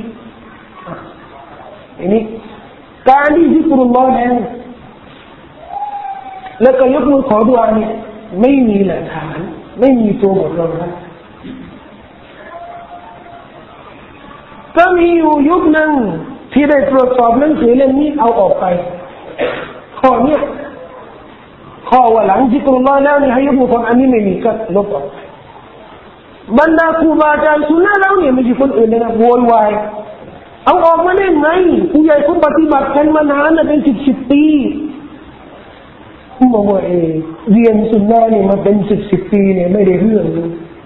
อันนี้การที่ซิกรุลลอฮ์แล้วแล้วก็ยกมือขอดุอานี่ไม่มีหลักฐานไม่มีตัวบทรองรับก็มีอยู่ยุคหนึ่งที่ได้ตรวจสอบหนังสือเล่มนี้เอาออกไปข้อนี้ข้อว่าหลังซิกรุลลอฮ์แล้วนี่ให้ยกมือขออันนี้ไม่มีก็ลบออกบรรดาครูบาอาจารย์สุนนะแล้วเนี่ยไม่ใช่คนอื่นเลยนะโวยวายเอาออกมาได้ไงผู้ใหญ่เขาปฏิบัติกันมานานนะเป็นสิบสิบปีบอกว่าเอเรียนสุนนะนี่มาเป็นสิบสิบปีเนี่ยไม่ได้เรื่องเลย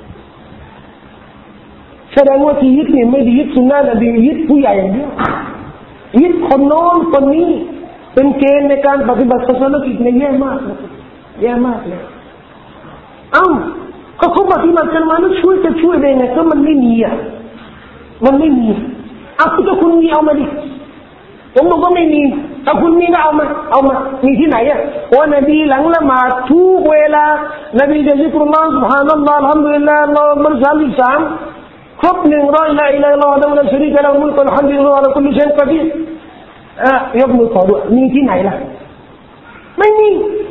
แสดงว่าที่ยึดเนี่ยไม่ได้ยึดสุนนะนะดียึดผู้ใหญ่อย่างเดียวยึดคนโน้นคนนี้เป็นเกณฑ์ในการปฏิบัติศาสนาอีกในแย่มากเลยแย่มากเลยเอ้าก็เขาปฏิบัติกันมาแล้วช่วยจะช่วยได้ไงก็มันไม่มีอ่ะมันไม่มีเอาถ้าคุณมีเอามาดิผมบอกว่าไม่มีถ้าคุณมีก็เอามาเอามามีที่ไหนอ่ะว่านบีหลังละหมาดทุกเวลานบีจะซิกรุลลอฮ์ซุบฮานัลลอฮ์อัลฮัมดุลิลลาห์อัลลอฮุอักบัรสามสิบสามครบหนึ่งร้อยละอิลาฮะอิลลัลลอฮ์วะฮ์ดะละชะรีกะละฮูมุลกุลฮัมดุลิลลาห์อะลาคุลลิชัยอินกอดีรอ่ะยกมือขอด้วยมีที่ไหนล่ะไม่มี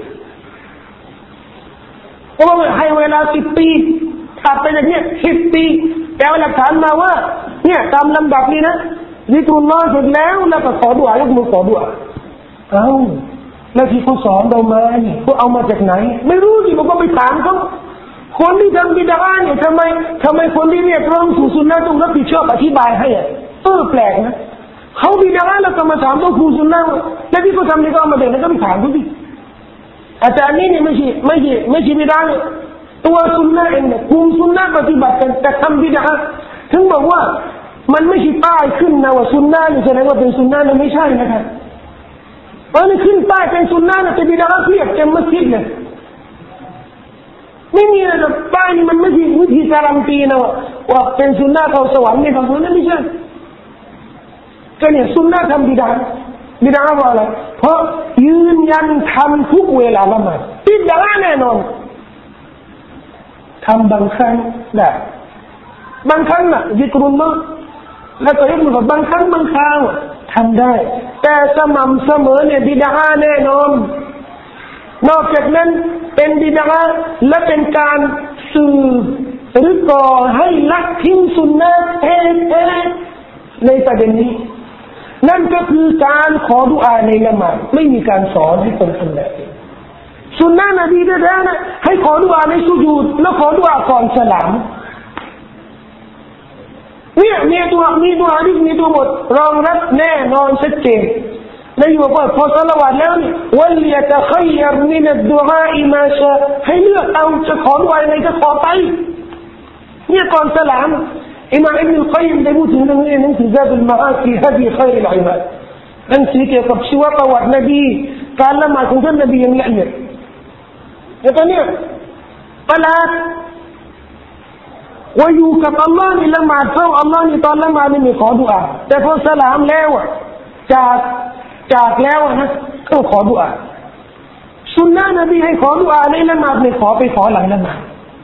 เพราะว่าให้เวลาสิบปีตัดไปจากนี้สิบปีแต่หลักฐานมาว่าเนี่ยตามลำดับนี้นะซิกรุลลอฮ์เสร็จแล้วแล้วก็ขอดุอายกมือขอดุอาเอ้าแล้วที่เขาสอนเรามาเนี่ยเขาเอามาจากไหนไม่รู้สิผมก็ไปถามเขาคนที่ทำบิดาเนี่ยทำไมทำไมคนที่เรียกร้องสู่สุนนะต้องรับผิดชอบอธิบายให้อ่ะเออแปลกนะเขาบิดาแล้วก็มาถามตัวครูสุนนะแล้วที่เขาทำนี่ก็เอามาเด็กแล้วก็ไปถามเขาดิอาจารย์นี่เนี่ยไม่ใช่ไม่ใช่ไม่ใช่บิดาเลยตัวสุนนะเองเนี่ยกลุ่มสุนนะปฏิบัติกันแต่ทำบิดาถึงบอกว่ามันไม่ใช่ป้ายขึ้นนะว่าสุนนะนี่แสดงว่าเป็นสุนนะนี่ไม่ใช่นะครับเพราะนี่ขึ้นป้ายเป็นสุนนะแต่บิดาเพียบเต็มมัสยิดเลยไม่มีนะป้ายนี่มันไม่ใช่วิธีการันตีนะว่าเป็นสุนนะเข้าสวรรค์นี่ของสุนนะไม่ใช่ก็เนี่ยสุนนะทำบิดาบิดาว่าอะไรเพราะยืนยันทำทุกเวลาละหมาดบิดาแน่นอนทำบางครั้งได้บางครั้งน่ะซิกรุลลอฮ์แล้วก็ยกมือบางครั้งบางคราวทำได้แต่สม่ำเสมอเนี่ยบิดาแน่นอนนอกจากนั้นเป็นบิดาและเป็นการสื่อหรือก่อให้ลักทิ้งสุนนะแท้ๆในประเด็นนี้นั่นก็คือการขอดุอาในละหมาดไม่มีการสอนให้คนทำแบบนี้สุนนะนบีแท้ๆนะให้ขอดุอาในสุญูดแล้วขอดุอาก่อนสลามเนี่ยมีตัวมีตัวหะดีษมีตัวบทรองรับแน่นอนชัดเจนนายบอกว่าพอศาลาวาตแล้วนี่วัลยะตะคัยยัรมินัดดุอาอิมาชาให้เลือกเอาจะขอดุอาอะไรก็ขอไปเนี่ยก่อนสลามอิมามอิบนุลกัยยิมได้พูดถึงเรื่องนี้ในซาดุลมะอาฟีฮะดีค็อยรุลอิบาดนั่นคือเกี่ยวกับชีวประวัตินบีการละหมาดของท่านนบีอย่างละเอียดแล้วตอนนี้ประหลาดว่าอยู่กับอัลลอฮ์นี่ละหมาดเพราะอัลลอฮ์นี่ตอนละหมาดนี่ไม่ขอดุอาแต่พอสลามแล้วจากจากแล้วนะก็ขอดุอาสุนนะนบีให้ขอดุอาในละหมาดไม่ขอไปขอหลังละหมาด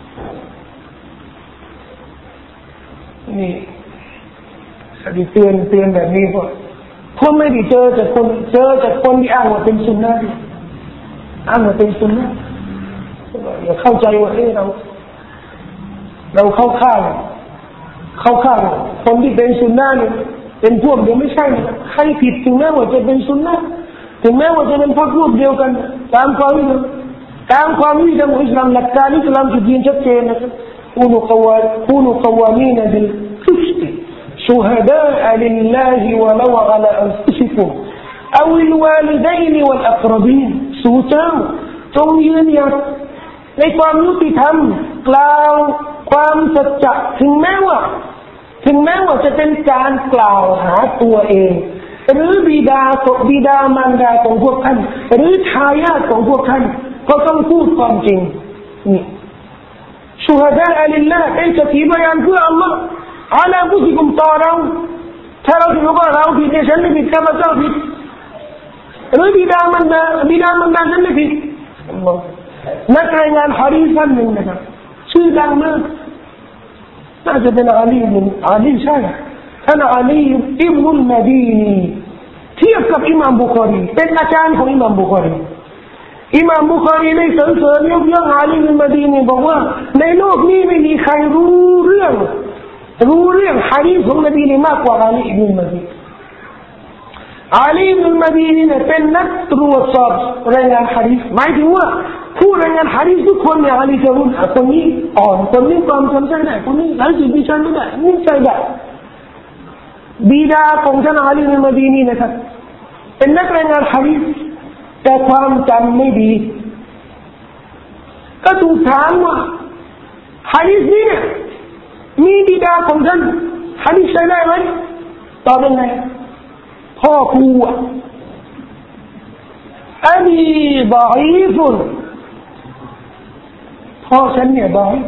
นี่สติเตือนเตือนแบบนี้ก็เพราะไม่ได้เจอจากคนเจอจากคนที่อ้างว่าเป็นสุนนะอ้างว่าเป็นสุนนะอย่าเข้าใจว่าเอ้เราเราเข้าข้างเข้าข้างคนที่เป็นสุนนะนี่เป็นพวกเดียวไม่ใช่ใครผิดถึงแม้ว่าจะเป็นซุนนะห์ถึงแม้ว่าจะเป็นพรรคพวกเดียวกันตามความวิตามความวิจารณ์ของอิสลามหลักการอิสลามจุดยืนชัดเจนนะครับคูนูกวาคูนูกวามีนบิลกิสต์ชูฮดาอะลิลลาฮิวะลาวะอะลาอันฟุซิกุมเอาอิลวาลิดัยนวัลอักรบีนสู่เจ้าจงยืนหยัดในความยุติธรรมกล่าวความสัจจะถึงแม้ว่าถึงแม้ว่าจะเป็นการกล่าวหาตัวเองหรือบิดาของบิดามารดาของพวกท่านหรือทายาทของพวกท่านก็ต้องพูดความจริงนี่ชูฮดาอัลลอฮ์เป็นสักขีพยานเพื่ออัลลอฮ์อาลาบุซิกุมต่อเราถ้าเราถือว่าเราผิดเนี่ยฉันไม่ผิดข้าพเจ้าผิดหรือบิดามารดาบิดามารดาฉันไม่ผิดนักรายงานฮะดีษท่านหนึ่งนะครับชื่อดังมากน่าจะเป็นอาลีบินอาลีใช่ท่านอาลีอิบนุลมะดีนีเทียบกับอิหม่ามบุคอรีเป็นอาจารย์ของอิหม่ามบุคอรีอิหม่ามบุคอรีได้สรรเสริญยกย่องอาลีบินมะดีนีบอกว่าในโลกนี้ไม่มีใครรู้เรื่องรู้เรื่องหะดีษของนบีนี่มากกว่าอาลีอิบนุลมะดีนีอาลีอิบนุลมะดีนีเนี่ยเป็นนักตรวจสอบรายงานหะดีษหมายถึงว่าผู้รายงานหะดีษทุกคนเนี่ยอาลีจะรู้คนนี้อ่อนคนนี้ความจำใช้ได้คนนี้หลายสิ่งที่ใช้ไม่ได้นี่ใช้ได้บิดาของท่านอาลีอิบนุลมะดีนีนะครับเป็นนักรายงานหะดีษแต่ความจำไม่ดีก็ถูกถามว่าหะดีษนี้เนี่ยมีบิดาของท่านหะดีษใช้ได้ไหมตอบเป็นไงพ่อครูอันนี้บาอีฟุนพ่อฉันเนี่ยบาอี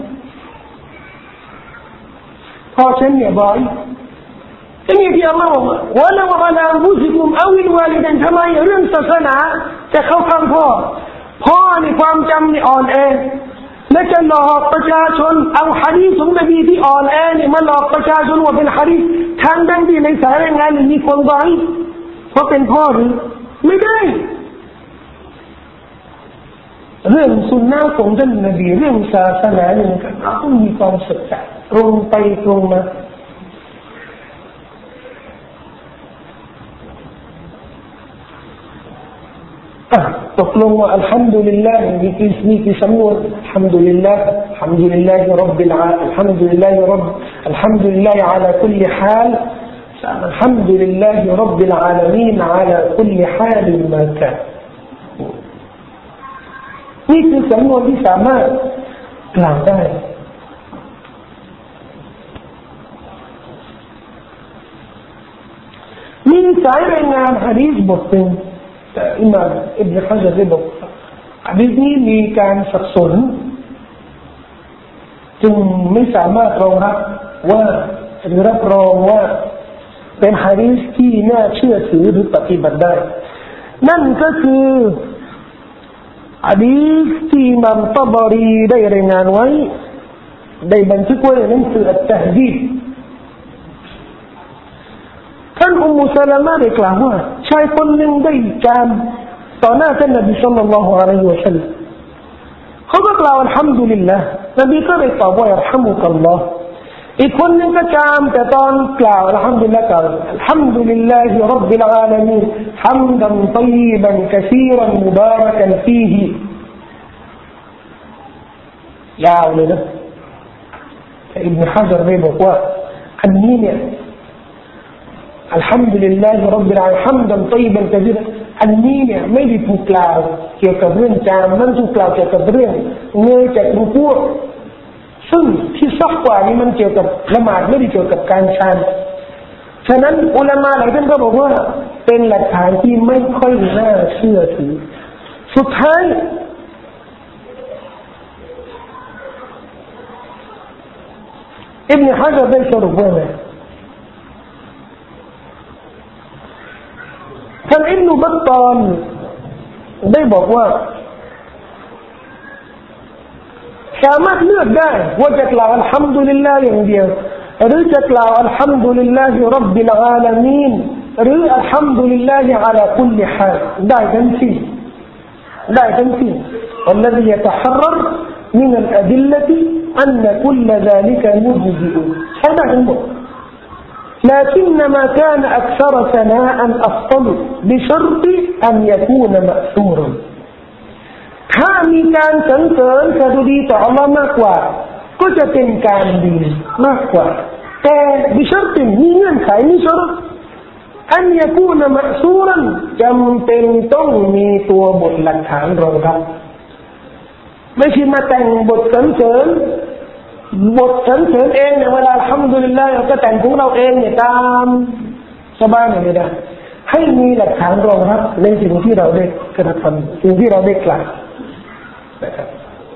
พ่อฉันเนี่ยบาอีทีนี้ที่อัลลอฮ์บอกว่าละวะลาบุซิกุมเอาวิลวาลิดันทำไมเรื่องศาสนาจะเข้าข้างพ่อพ่อในความจำนี่อ่อนแอและจะหลอกประชาชนเอาหะดีษของนบีที่อ่อนแอนี่มาหลอกประชาชนว่าเป็นหะดีษทางดังที่ในสายรายงานมีคนบาอีเพราะเป็นพ่อหรือไม่ได้เรื่องสุนนะของท่านนบีเรื่องศาสนาเนี่ยนะครับต้องมีความสัจจะตรงไปตรงมาตกลงว่าอัลฮัมดุลิลลาห์มีกี่มีกี่สำนวนอัลฮัมดุลิลลาห์อัลฮัมดุลิลลาฮิร็อบบิลอาอัลฮัมดุลิลลาฮิร็อบอัลฮัมดุลิลลาฮิอะลาคุลลิฮาลالحمد لله رب العالمين على كل حال ما كان นี่คือสำนวนที่สามารถกล่าวได้มีสายรายงานหะดีษบทหนึ่งแต่อิหม่ามอิบนุฮะญารได้บอกหะดีษนี้มีการสับสนจึงไม่สามารถรองรับว่าหรือรับรองว่าเป็นหะดีษที่น่าเชื่อถือหรือปฏิบัติได้นั่นก็คือหะดีษที่อิหม่ามตะบารีได้รายงานไว้ได้บันทึกไว้ในหนังสืออัตตะฮดีษท่านอุมมุสลามะได้กล่าวว่าชายคนหนึ่งได้จามต่อหน้าท่านนบีศ็อลลัลลอฮุอะลัยฮิวะซัลลัมเขาก็กล่าวอัลฮัมดุลิลลาห์นบีก็ได้ตอบว่าอัลฮัมดุลิลลาห์อีกคนหนึ่งก็จามแต่ตอนกล่าวอัลฮัมดุลิลลาห์กล่าวอัลฮัมดุลิลลาฮิร็อบบิลอาลามีนฮัมดันฏอยบันกะซีรันมุบารักันฟีฮิยาวเลยนะแต่อิบนุฮะญารได้บอกว่าอันนี้เนี่ยอัลฮัมดุลิลลาฮิร็อบบิลอาลามีนฮัมดันฏอยบันกะซีรันอันนี้เนี่ยไม่ได้ถูกกล่าวเกี่ยวกับเรื่องจามมันถูกกล่าวเกี่ยวกับเรื่องเงยจากรุกูอ์ซึ่งที่ซักกว่านี้มันเกี่ยวกับละหมาดไม่ได้เกี่ยวกับการฌานฉะนั้นอุลามะหลายท่านก็บอกว่าเป็นหลักฐานที่ไม่ค่อยน่าเชื่อถือสุดท้ายอิบนุฮะญารได้สรุปว่าไงท่านอิบนุบัตตาลได้บอกว่าสามารถเลือกได้ว่าจะกล่าวอัลฮัมดุลิลลาห์อย่างเดียวหรือจะกล่าวอัลฮัมดุลิลลาฮิร็อบบิลอาลามีนหรืออัลฮัมดุลิลลาฮิอะลาคุลลิฮาลได้ทั้งสิ้นได้ทั้งสิ้น والذي يتحرر من الأدلة أن كل ذلك مجزئ ใช้ได้ทั้งหมด لكنما كان أكثر ثناء أفضل بشرط أن يكون مأثورا ถ้ามีการสรรเสริญสดุดีต่ออัลเลาะห์มากกว่าก็จะเป็นการดีมากกว่าแต่บิชรติมีเงื่อนไขมีชรตอันยะกูนมะซูรันจำเป็นต้องมีตัวบทหลักฐานรองรับไม่ใช่มาแต่งบทสรรเสริญบทสรรเสริญเองเนี่ยเวลาอัลฮัมดุลิลลาห์เราก็แต่งของเราเองเนี่ยตามสบายไม่ได้ให้มีหลักฐานรองรับในสิ่งที่เราได้กระทำสิ่งที่เราได้กล่าวนะครับ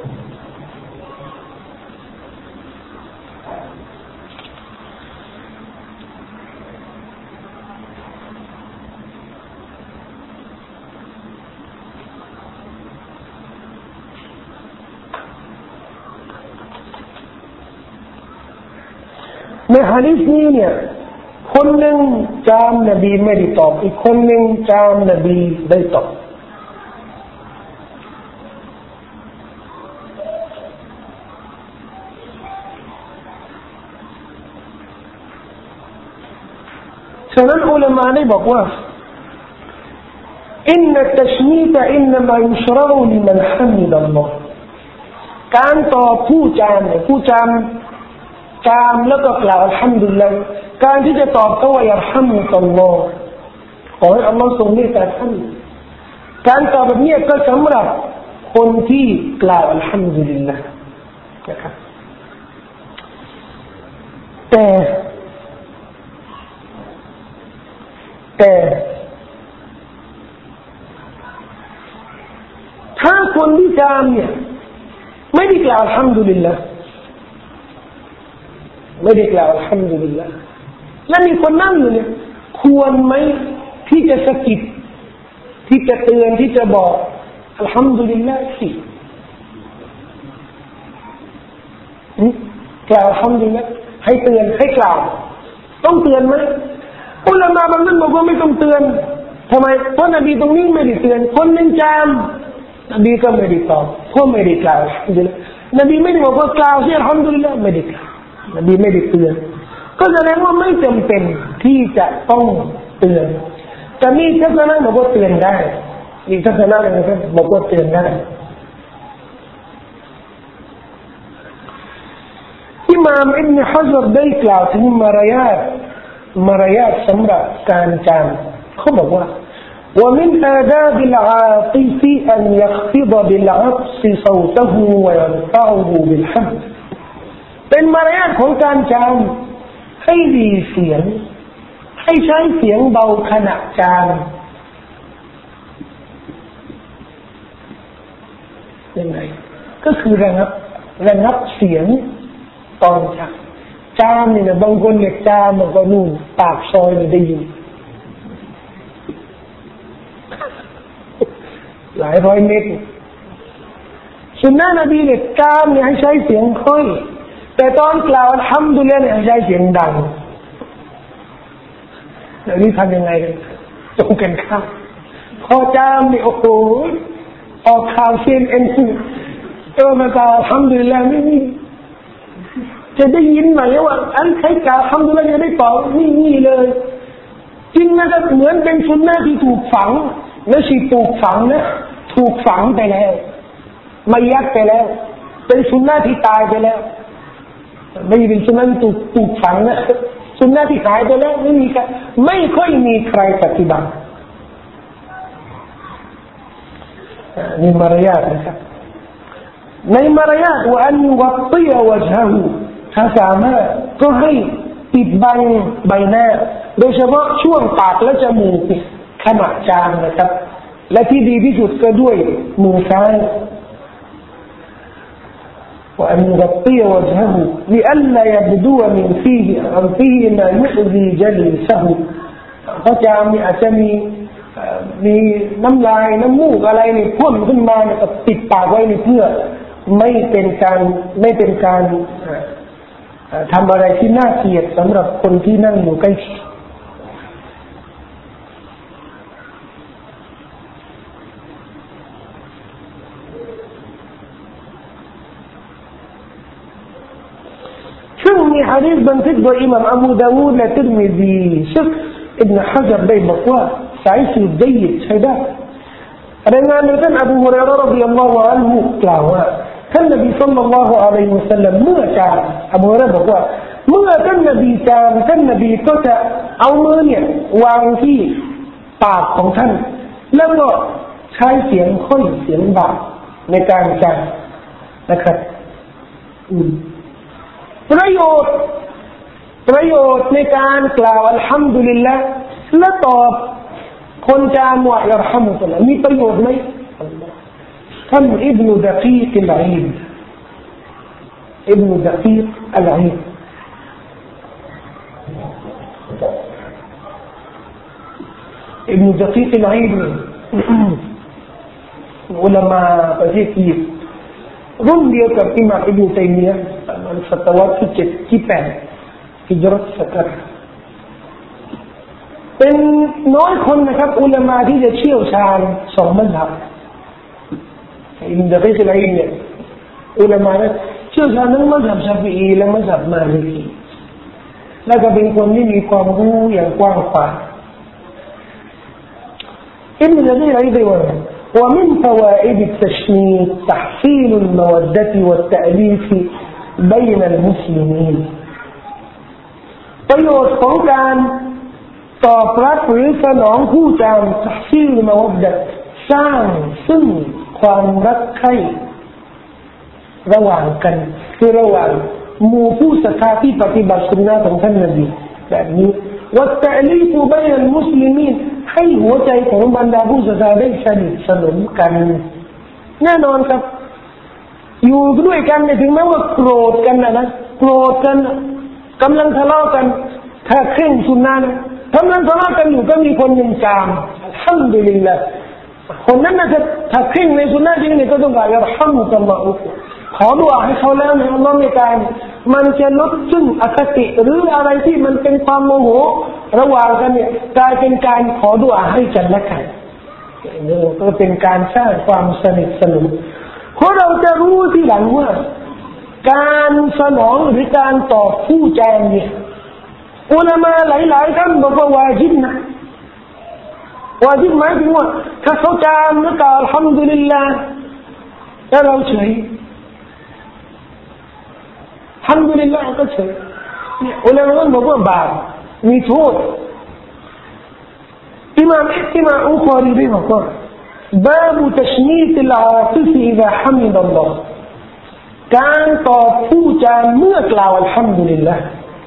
ในหะดีษนี้เนี่ยคนหนึ่งจามนบีไม่ได้ตอบอีกคนหนึ่งจามนบีได้ตอบฉะนั้นอุลามะได้บอกว่าอินนัตตัชมีตอินนัมายุชรอลิมันฮัมิดัลลอฮ์การตอบผู้จามเนี่ยผู้จามจามแล้วก็กล่าวอัลฮัมดุลิลลาห์การที่จะตอบก็ว่ายัรฮัมุกัลลอฮ์ขอให้อัลลอฮ์ทรงเมตตาท่านการตอบแบบนี้ก็สำหรับคนที่กล่าวอัลฮัมดุลิลลาห์นะครับแต่แต่ถ้าคนที่จามเนี่ยไม่ได้กล่าวอัลฮัมดุลิลลาห์ไม่ได้กล่าวอัลฮัมดุลิลลาห์แล้วมีคนนั่งอยู่เนี่ยควรไหมที่จะสะกิดที่จะเตือนที่จะบอกอัลฮัมดุลิลลาห์สิกล่าวอัลฮัมดุลิลลาห์ให้เตือนให้กล่าวต้องเตือนไหมอุลามะบางท่านบอกว่าไม่ต้องเตือนทำไมเพราะนบีตรงนี้ไม่ได้เตือนคนนึงจามนบีก็ไม่ได้ตอบเพราะไม่ได้กล่าวอัลฮัมดุลิลลาห์นบีไม่ได้บอกว่ากล่าวสิอัลฮัมดุลิลลาห์ไม่ได้กล่าวนบีไม่ได้เตือนก็แสดงว่าไม่จำเป็นที่จะต้องเตือนแต่มีทัศนะบอกว่าเตือนได้มีทัศนะอะไรนะครับบอกว่าเตือนได้อิมามอิบนุฮะญรได้กล่าวถึงมารยาทมารยาทสำหรับการจามเขาบอกว่าومن آداب العاطف أن يخفض بالعطس صوته ويرفعه بالحمد เป็นมารยาทของการจามให้ดีเสียงให้ใช้เสียงเบาขณะจามยังไงก็คือระงับระงับเสียงตอนจามจามนี่นะบางคนเนี่ยจามมันก็นู่นปากซอยเลยได้ยินหลายร้อยเมตรสุนนะนบีเนี่ยจามเนี่ยให้ใช้เสียงค่อยแต่ตอนกล่าวอัลฮัมดุลิลลาห์เนี่ยใช้เสียงดังแล้วนี่ทำยังไงกันตรงกันข้ามพอจามนี่โอ้โหออกข่าวเซียนเอ็นเออมากล่าวอัลฮัมดุลิลลาห์นี่นี่จะได้ยินไหมว่าอันใครกล่าวอัลฮัมดุลิลลาห์จะได้ตอบนี่นี่เลยจริงนะครับเหมือนเป็นสุนนะที่ถูกฝังไม่ใช่ถูกฝังนะถูกฝังไปแล้วไม่ยัดไปแล้วเป็นสุนนะที่ตายไปแล้วไม่เป็นสุนนะที่ถูกถูกฝังนะสุนนะที่หายไปแล้วไม่มีใครไม่ค่อยมีใครปฏิบัตินี่มารยาทนะครับในมารยาทว่าอันวัตติยวะจฮะถ้าสามารถก็ให้ปิดบังใบหน้าโดยเฉพาะช่วงปากและจมูกขณะจามนะครับและที่ดีที่สุดก็ด้วยมือซ้ายوأن يغطي وجهه لئلا يبدو من فيه أو فيه ما يؤذي جليسه เพราะจามนี่อาจจะมีมีน้ำลายน้ำมูกอะไรนี่พ่นขึ้นมาเนี่ยก็ปิดปากไว้นี่เพื่อไม่เป็นการไม่เป็นการทำอะไรที่น่าเกลียดสำหรับคนที่นั่งอยู่ใกล้ซึ่งมีมีหะดีษบันทึกโดยอิหม่ามอบูดาวูดและติรมิซีซึ่งอิบนุฮะญัรได้บอกว่าสายสืบได้ยินใช้ได้รายงานโดยท่านอบูฮุรอยเราะห์รอฎิยัลลอฮุอันฮุกล่าวว่าท่านนบีศ็อลลัลลอฮุอะลัยฮิวะซัลลัมเมื่อจามอบูฮุรอยเราะห์บอกว่าเมื่อท่านนบีจามท่านนบีก็จะเอามือเนี่ยวางที่ปากของท่านแล้วก็ใช้เสียงค่อยเสียงเบาในการจามนะครับประโยชน์ประโยชน์ในการกล่าวอัลฮัมดุลิลละห์และตอบคนจามว่าอัลฮัมดุลิลละห์มีประโยชน์ไหมท่านอิบนุดะกีกอัลอีดอิบนุดะกีกอัลอีดอิบนุดะกีกอัลอีดอุลามะประเทศอียิปต์รุ่นเดียวกับอิหม่ามอิบนุตัยมียะห์ในศตวรรษที่เจ็ดที่แปดฮิจเราะห์ศักราชเป็นน้อยคนนะครับอุลามะที่จะเชี่ยวชาญสองมัซฮับอิบนุดะกีกอัลอีดเนี่ยอุลามะนั้นเชี่ยวชาญทั้งมัซฮับชาฟิอีและมัซฮับมาลิกีและก็เป็นคนที่มีความรู้อย่างกว้างขวางอิบนุดะกีกอัลอีดว่าومن فوائد التشميت تحصيل المودة والتأليف بين المسلمين ประโยชน์ของการตอบรับหรือสนองผู้จาม تحصيل المودة สร้างซึ่งความรักใคร่ระหว่างกันคือระหว่างหมู่ผู้ศรัทธาที่ปฏิบัติสุนนะของท่านนบีแบบนี้والتأليف بين المسلمين ให้หัวใจของบรรดาผู้ศรัทธาได้สนิทสนมกันแน่นอนครับอยู่ด้วยกันถึงแม้ว่าโกรธกันนะนะโกรธกันกำลังทะเลาะกันถ้าเคร่งสุนนะนะกำลังทะเลาะกันอยู่ก็มีคนหนึ่งจามอัลฮัมดุลิลลาห์คนนั้นนะถ้าเคร่งในสุนนะจริงๆก็ต้องการอัลฮัมดุลิลลาห์ขอดุอาให้เขาแล้วนะอัลลอฮ์ในการมันจะลดซึ่งอคติหรืออะไรที่มันเป็นความโมโหระหว่างกันเนี่ยกลายเป็นการขอดุอาให้กันและกันนี่ก็เป็นการสร้างความสนิทสนมเพราะเราจะรู้ทีหลังว่าการสนองหรือการตอบผู้แจ้งเนี่ยอุลามะหลายๆท่านบอกว่าวาญิบนะวาญิบหมายถึงว่าถ้าเขาจามแล้วก็อัลฮัมดุลิลลาห์แล้วเราเฉยอัลฮัมดุลิลลาห์ก็เฉยเนี่ยอุลามะบอกว่าบาปมีโทษอิหม่ามอิหม่ามอุคอรีได้บอกว่าบาบุตัชมีตอัลอาติฟอิซาฮัมิดัลลอฮ์การตอบผู้จามเมื่อกล่าวอัลฮัมดุลิลลาห์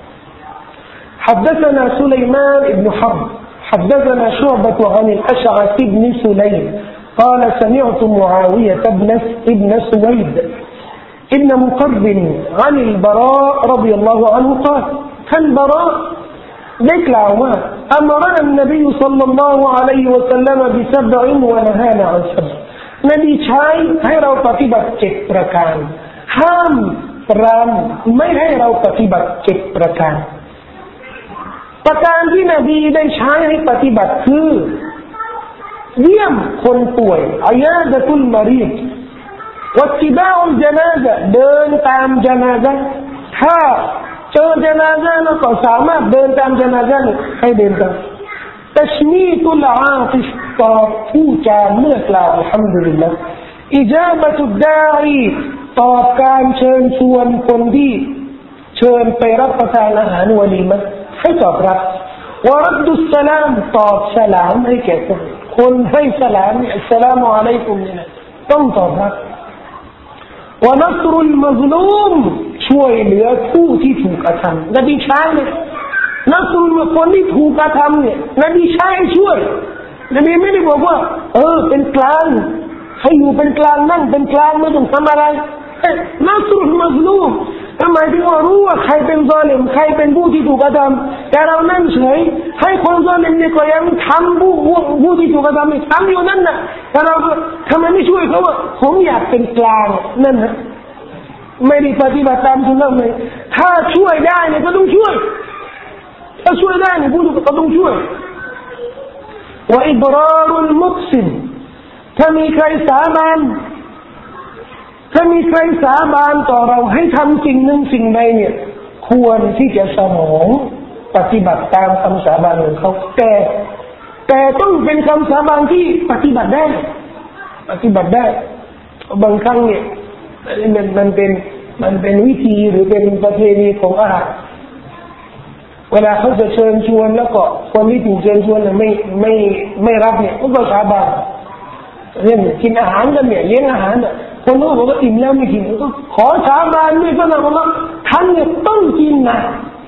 حدثنا سليمان بن حرب حدثنا شعبة عن الأشعث بن سليم قال سمعت معاوية بن ابن سويد ابن مقرب عن البراء رضي الله عنه قال كان براء ذكر ما أمرنا النبي صلى الله عليه وسلم بسبع ونهانا عن سبع نبي شاي هاي رو پتیبت چک پرکان حام رامไม่ให้เราปฏิบัติเจ็ดประการประการที่นบีได้ใช้ให้ปฏิบัติคือเยี่ยมคนป่วยอายาดะตุลมะรีดวัตติบาอุลญะนาซะเดินตามญะนาซะถ้าเจอญะนาซะแล้วก็สามารถเดินตามญะนาซะให้เดินตามตัชมีตุลอาติฟตอบผู้จาเมื่อกล่าวอัลฮัมดุลิลลาห์อิจาบะตุดดาอีตอบการเชิญชวนคนที่เชิญไปรับประทานอาหารวะลีมะห์ให้ตอบรับวะรัดดุสสลามตอบสลามให้แก่คนคนให้สลามอัสสลามุอะลัยกุมนี่นะต้องตอบรับวะนัสรุลมัซลูมช่วยเหลือผู้ที่ถูกกระทำนบีใช้เนี่ยนัสรุลคนที่ถูกกระทำเนี่ยนบีใช้ให้ช่วยนบีไม่ได้บอกว่าเออเป็นกลางให้อยู่เป็นกลางนั่งเป็นกลางไม่ต้องทำอะไรนัสรุลมัซลูมทำไมถึงว่ารู้ว่าใครเป็นซอลิมใครเป็นผู้ที่ถูกกระทำแต่เรานั่งเฉยให้คนซอลิมเนี่ยก็ยังทำผู้ผู้ที่ถูกกระทำนี่ทำอยู่นั่นน่ะแต่เราก็ทำไมไม่ช่วยเขาว่าผมอยากเป็นกลางนั่นนะไม่ได้ปฏิบัติตามสุนนะเลยถ้าช่วยได้เนี่ยก็ต้องช่วยถ้าช่วยได้เนี่ยผู้ถูกก็ต้องช่วยว่าอิบรารุลมุกซิมถ้ามีใครสาบานถ้ามีใครสาบานต่อเราให้ทำสิ่งหนึ่งสิ่งใดเนี่ยคควรที่จะสมองปฏิบัติตามคำสาบานของเขาแต่แต่ต้องเป็นคำสาบานที่ปฏิบัติได้ปฏิบัติได้บางครั้งเนี่ยมันมันเป็นมันเป็นวิธีหรือเป็นประเพณีของอาหารเวลาเขาจะเชิญชวนแล้วก็คนที่ถูกเชิญชวนเนี่ยไม่ไม่ไม่รับเนี่ยก็สาบานเรื่องกินอาหารกันเนี่ยเลี้ยงอาหารเนี่ยคนนู้นบอกว่าอิ่มแล้วไม่กินก็ขอสาบานด้วยก็นะว่าท่านเนี่ยต้องกินนะ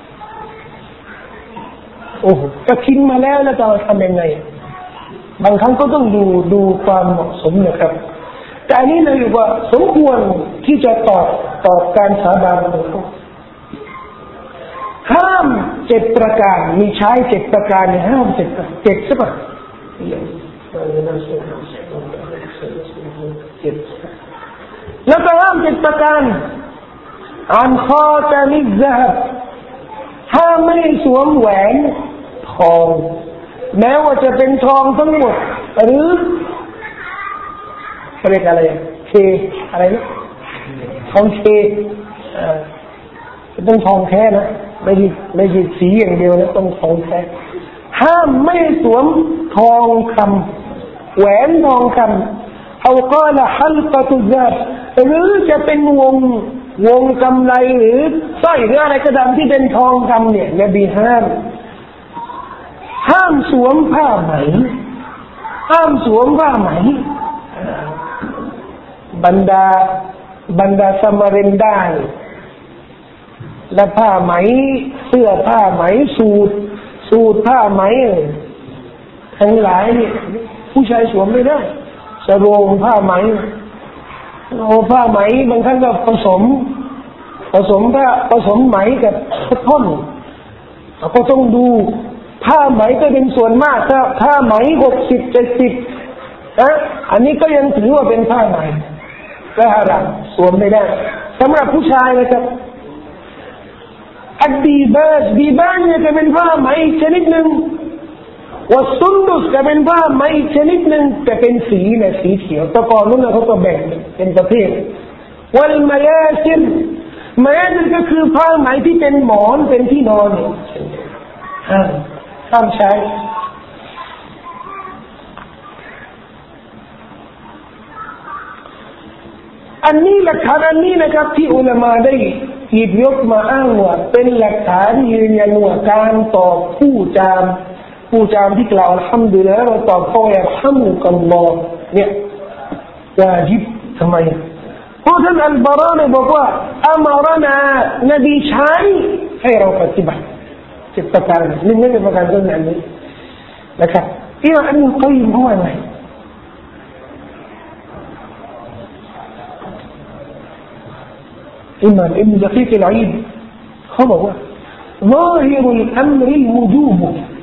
โอ้โหก็กินมาแล้วแล้วจะทำยังไงบางครั้งก็ต้องดูดูความเหมาะสมนะครับแต่อันนี้เลยว่าสมควรที่จะตอบตอบการสาบานของเขาห้ามเจ็ดประการมีใช้เจ็ดประการเนี่ยห้ามเจ็ดเจ็ดใช่ปะแล้วก็ห้ามเจ็ดประการอันคอตามิซะบห้ามไม่สวมแหวนทองแม้ว่าจะเป็นทองทั้งหมดหรือเรียกอะไรเคอะไรนะทองเคอ่าต้องทองแท้นะไม่ใช่ไม่ใช่สีอย่างเดียวนะต้องทองแท้ห้ามไม่สวมทองคำแหวนทองคำเอาก็ละฮัลกะตุซาบหรือจะเป็นวงวงกำไลหรือสร้อยหรืออะไรก็ตามที่เป็นทองคำเนี่ยนบีห้ามห้ามสวมผ้าไหมห้ามสวมผ้าไหมบรรดาบรรดาสมารินได้และผ้าไหมเสื้อผ้าไหมสูทสูทผ้าไหมทั้งหลายนี่ผู้ชายสวมไม่ได้สโรงผ้าไหมโอ้ผ้าไหมบางครั้งก็ผสมผสมผ้าผสมไหมกับท่อนก็ต้องดูผ้าไหมก็เป็นส่วนมากถ้าผ้าไหมหกสิบเจ็ดสิบนะอันนี้ก็ยังถือว่าเป็นผ้าไหมก็ฮารามสวมไม่ได้สำหรับผู้ชายนะครับอัดดีบาสดีบานเนี่ยจะเป็นผ้าไหมชนิดหนึ่งวัสุนดุสจะเป็นผ้าไหมชนิดหนึ่งแต่เป็นสีเนี่ยสีเขียวตะกอนนู้นเขาก็แบ่งเป็นประเภทวัลมายาซินมายาซินก็คือผ้าไหมที่เป็นหมอนเป็นที่นอนห้ามห้ามใช้อันนี้หลักฐานอันนี้นะครับที่อุลามะได้หยิบยกมาอ้างว่าเป็นหลักฐานยืนยันว่าการตอบผู้จามผู้จามที่กล่าวอัลฮัมดุลิลละห์เราตอบเขาอัลฮัมดุลิลลอฮ์เนี่ยวาญิบทำไมเพราะท่านอัลบาราเนี่ยบอกว่าอัมรนานบีใช้ให้เราปฏิบัติเจ็ดประการนี่ไม่เป็นประการต้นนี้นะครับอิหม่ามอันนี้ก็ยิ่งว่าไงอิหม่ามอิบนุดะกีกอัลอีดเขาบอกว่า ظاهر الأمر الوجوب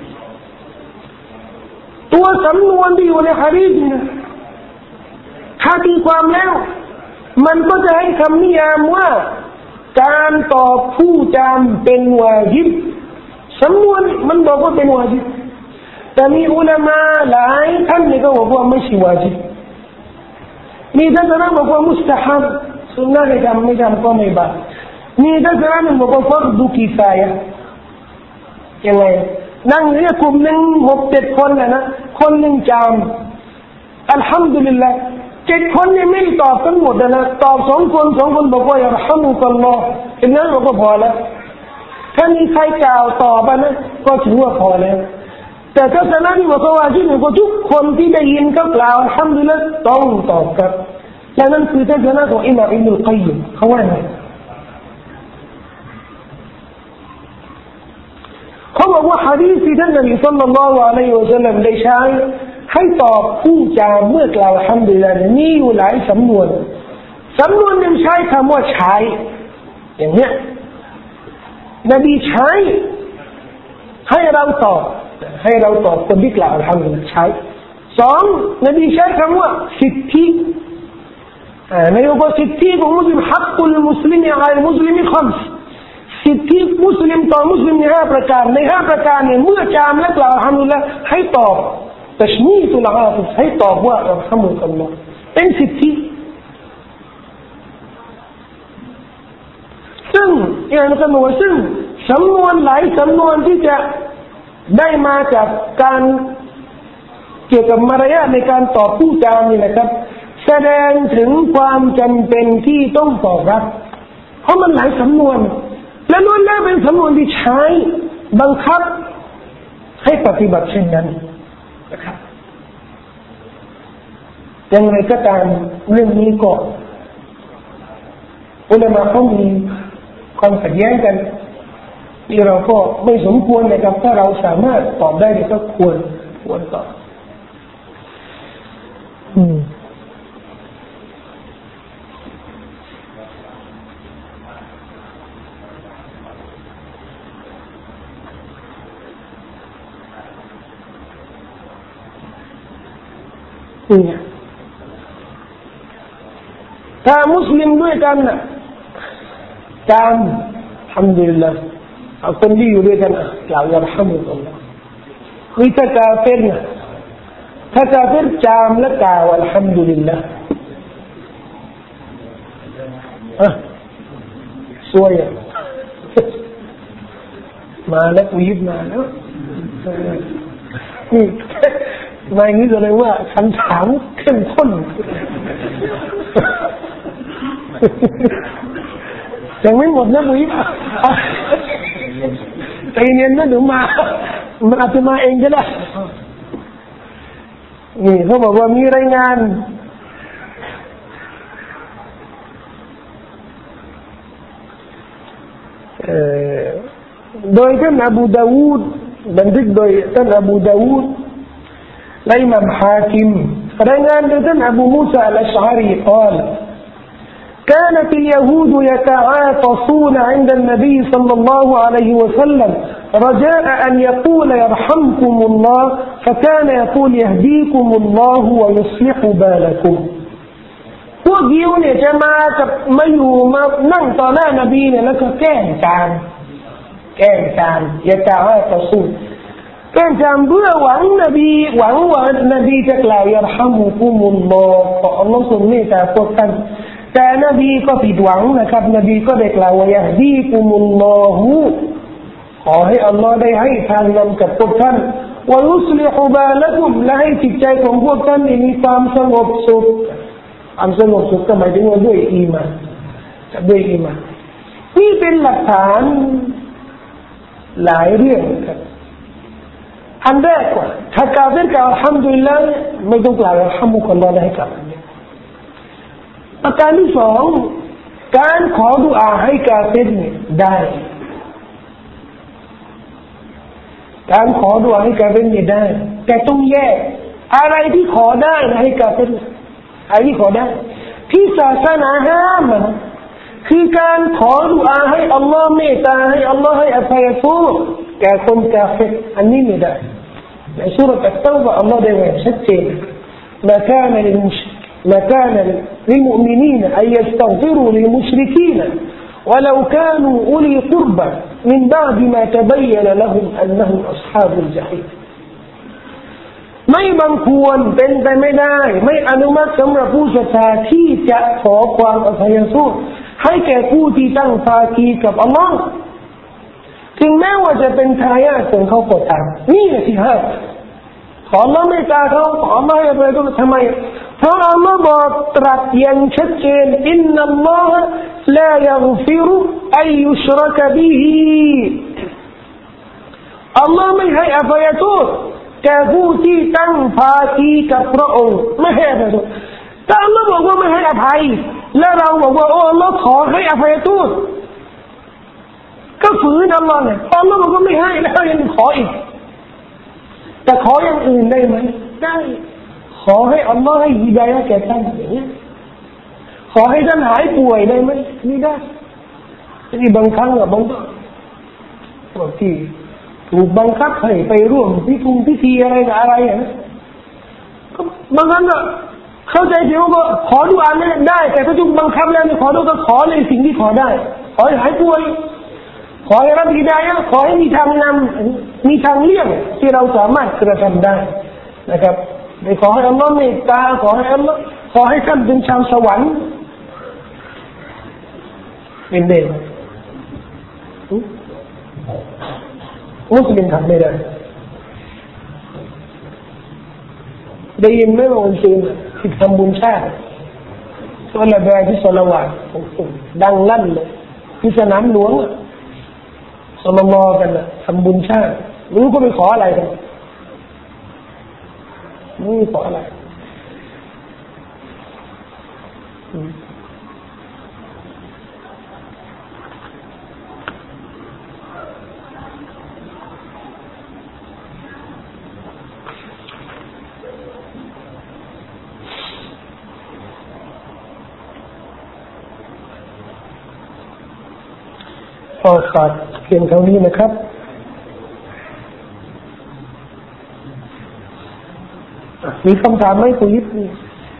ตัวสำนวนที่อยู่ในหะดีษเนี่ยถ้าตีความแล้วมันก็จะให้คำนิยามว่าการตอบผู้จามเป็นวาญิบสำนวนมันบอกว่าเป็นวาญิบแต่มีอุลามะหลายท่านนี่ก็บอกว่าไม่ใช่วาญิบมีท่านนั้นบอกว่ามุสตะฮับสุนนะไม่ทำไม่ทำก็ไม่บาปมีท่านนั้นบอกว่าฟัรดุกิฟายะยังไงนั่งเนี่ยกลุ่มหนึ่งหกเจ็ดคนนะนะคนหนึ่งจามอัลฮัมดุลิลละห์เจ็ดคนนี่ไม่ตอบทั้งหมดนะตอบสองคนสองคนบอกว่าอัลฮัมดุลิลลอฮ์เห็นนั้นเราก็พอแล้วถ้ามีใครกล่าวตอบนะก็ถือว่าพอแล้วแต่ถ้าสนะที่บอกว่าที่หนึ่งก็ทุกคนที่ได้ยินก็กล่าวอัลฮัมดุลิลละห์ต้องตอบครับและนั่นคือทัศนะของอิหม่ามอิบนุลกัยยิมเขาว่าไงเขาบอกว่าหะดีษที่ท่านนบีศ็อลลัลลอฮุอะลัยฮิวะซัลลัมได้ใช้ให้ตอบผู้จามเมื่อกล่าวอัลฮัมดุลิลลาห์นี่อยู่หลายสำนวนสำนวนหนึ่งใช้คำว่าใช้อย่างเนี้ยนบีใช้ให้เราตอบให้เราตอบคนที่กล่าวอัลฮัมดุลิลลาห์ใช้สองนบีใช้คำว่าสิทธิในอุปสิทธิของมุสลิมฮักกุลมุสลิมอัลมุสลิมขัมส์สิทธิมุสลิมต่อมุสลิมในห้าประการในห้าประการเนี่ยเมื่อจามและกล่าวอัลฮัมดุลิลลาห์ให้ตอบตัชมีตุลอาติให้ตอบว่าอัลฮัมดุลิลลาห์เป็นสิทธิซึ่งอย่างสำนวนซึ่งสำนวนหลายสำนวนที่จะได้มาจากการเกี่ยวกับมารยาทในการตอบผู้จานี่นะครับแสดงถึงความจำเป็นที่ต้องตอบรับเพราะมันหลายสำนวนและล้วนแล้วเป็นสำนวนที่ใช้บังคับให้ปฏิบัติเช่นนั้นนะครับอย่างไรก็ตามเรื่องนี้ก็อุลามะเขามีความขัดแย้งกันที่เราก็ไม่สมควรนะครับถ้าเราสามารถตอบได้ก็ควรควรตอบอืมเนี่ยถ้ามุสลิมด้วยกันน่ะจามอัลฮัมดุลิลลาห์เอาคนที่อยู่ด้วยกันอ่ะกล่าวยัรฮัมุลลอฮ์คือถ้ากาเฟรน่ะถ้ากาเฟรจามและกล่าวอัลฮัมดุลิลลาห์อ่ะสวยอ่ะมาแล้วกูยิบมาแล้วนี่มาอย่างนี้แสดงว่าคำถามเข้มข้นยังไม่หมดนะมุ้ยใจเย็นนะเดี๋ยวมามันอาจจะมาเองก็ได้นี่เขาบอกว่ามีรายงานโดยท่านอบูดาวูดบันทึกโดยท่านอบูดาวูดและอิหม่ามฮาคิมรายงานโดยท่านอบูมูซาอัลอัชอะรีกล่าว كانت اليهود يتعاطفون عند النبي صلى الله عليه وسلم رجاء أن يقول يرحمكم الله فكان يقول يهديكم الله ويصلح بالكم พวกยิวเนี่ยจะมากับมาอยู่มานั่งต่อหน้านบีเนี่ยแล้วก็แกล้งกันแกล้งกันยะตะอาตะซูแกล้งกันเพื่อหวังนบีหวังว่านบีจะกล่าวยัรฮัมุกุมุลลอฮ์ขออัลลอฮ์ทรงเมตตาพวกท่านแต่นบีก็ผิดหวังนะครับนบีก็ได้กล่าวว่ายะฮดีกุมุลลอฮุขอให้อัลลอฮ์ได้ให้ทางนำกับพวกท่านวะยุศลิฮุบาละกุมและให้จิตใจของพวกท่านมีความสงบสุขความสงบสุขก็หมายถึงว่าด้วยอีมานด้วยอีมานนี่เป็นหลักฐานหลายเรื่องครับอันแรกว่าถ้ากล่าวเป็นกล่าวอัลฮัมดุลิลลาห์ไม่ต้องกล่าวอัลฮัมดุลิลลาห์ให้กับประการที่สองการขอดุอาให้กาเฟรเนี่ยได้การขอดุอาให้กาเฟรเนี่ยได้แต่ต้องแยกอะไรที่ขอได้นะให้กาเฟรอะไรที่ขอได้ที่ศาสนาห้ามนะคือการขอดุอาให้อัลลอฮ์เมตตาให้อัลลอฮ์ให้อภัยโทษแก่คนกาเฟรอันนี้ไม่ได้ในสุรอัตเตาบะอัลลอฮ์ได้ไว้ชัดเจนما كان للمشرك ما كان للمؤمنين أن يستغفروا للمشركين ولو كانوا أولي قربى من بعد ما تبين لهم أنهم أصحاب الجحيم ไม่บังควรเป็นไปไม่ได้ไม่อนุมัติสำหรับผู้ศรัทธาที่จะขอความอภัยโทษให้แก่ผู้ที่ตั้งภาคีกับอัลลอฮ์ถึงแม้ว่าจะเป็นทายาทของเขาก็ตามนี่แหละที่ห้ามขออัลลอฮ์เมตตาเขาขออัลลอฮ์ให้อภัยโทษทำไมเพราะอัลลอฮ์บอกตรัสอย่างชัดเจนอินนัลลอฮะลายัฆฟิรุอัยยุชรกบิฮิอัลลอฮ์ไม่ให้อภัยโทษแก่ผู้ที่ตั้งภาคีกับพระองค์ไม่ให้อภัยโทษแต่อัลลอฮ์บอกว่าไม่ให้อภัยและเราบอกว่าโอ้อัลลอฮ์ขอให้อภัยโทษก็ฝืนอัลลอฮ์เนี่ยอัลลอฮ์บอกว่าไม่ให้แล้วยังขออีกแต่ขออย่างอื่นได้ไหมได้ขอให้อัลลอฮ์ให้ฮิดายะห์แก่ท่านอย่างนี้ขอให้ท่านหายป่วยได้ไหมนี่ได้ที่บางครั้งอะบางบางทีถูกบังคับให้ไปร่วมพิธีพิธีอะไรกับอะไรอย่างนี้ก็บางครั้งอะเข้าใจเดี๋ยวก็ขอดุอาไม่ได้แต่ถ้าถูกบังคับแล้วไม่ขอดุก็ขอในสิ่งที่ขอได้ขอให้หายป่วยขอให้รับฮิดายะห์ขอให้มีทางนำมีทางเลี่ยงที่เราสามารถกระทำได้นะครับไม่ขอให้อัลลอฮ์เมตตาขอให้อัลลอฮ์ขอให้ท่านเป็นชาวสวรรค์เป็นเด่นมุสลิมทำไม่ได้ได้ยินไหมว่าวันศีลที่ทำบุญชาติตัวละแบบที่สละวะดังลั่นเลยที่สนามหลวงสลมอกันนะทำบุญชาติรู้ก็ไม่ขออะไรกันไม่ขออะไรพอขาดเพียงเท่านี้นะครับมีคำถามไหมคุณยิปนี่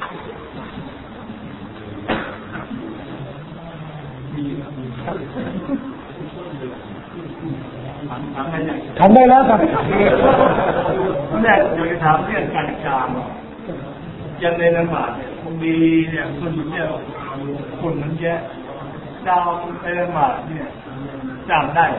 ทำได้แล้วครับแรกอยากจะถามเรื่องการจามยันในละหมาดเนี่ยคงดีเนี่ยคนเนี่ยคนมันแย่จามในละหมาดเนี่ยจามได้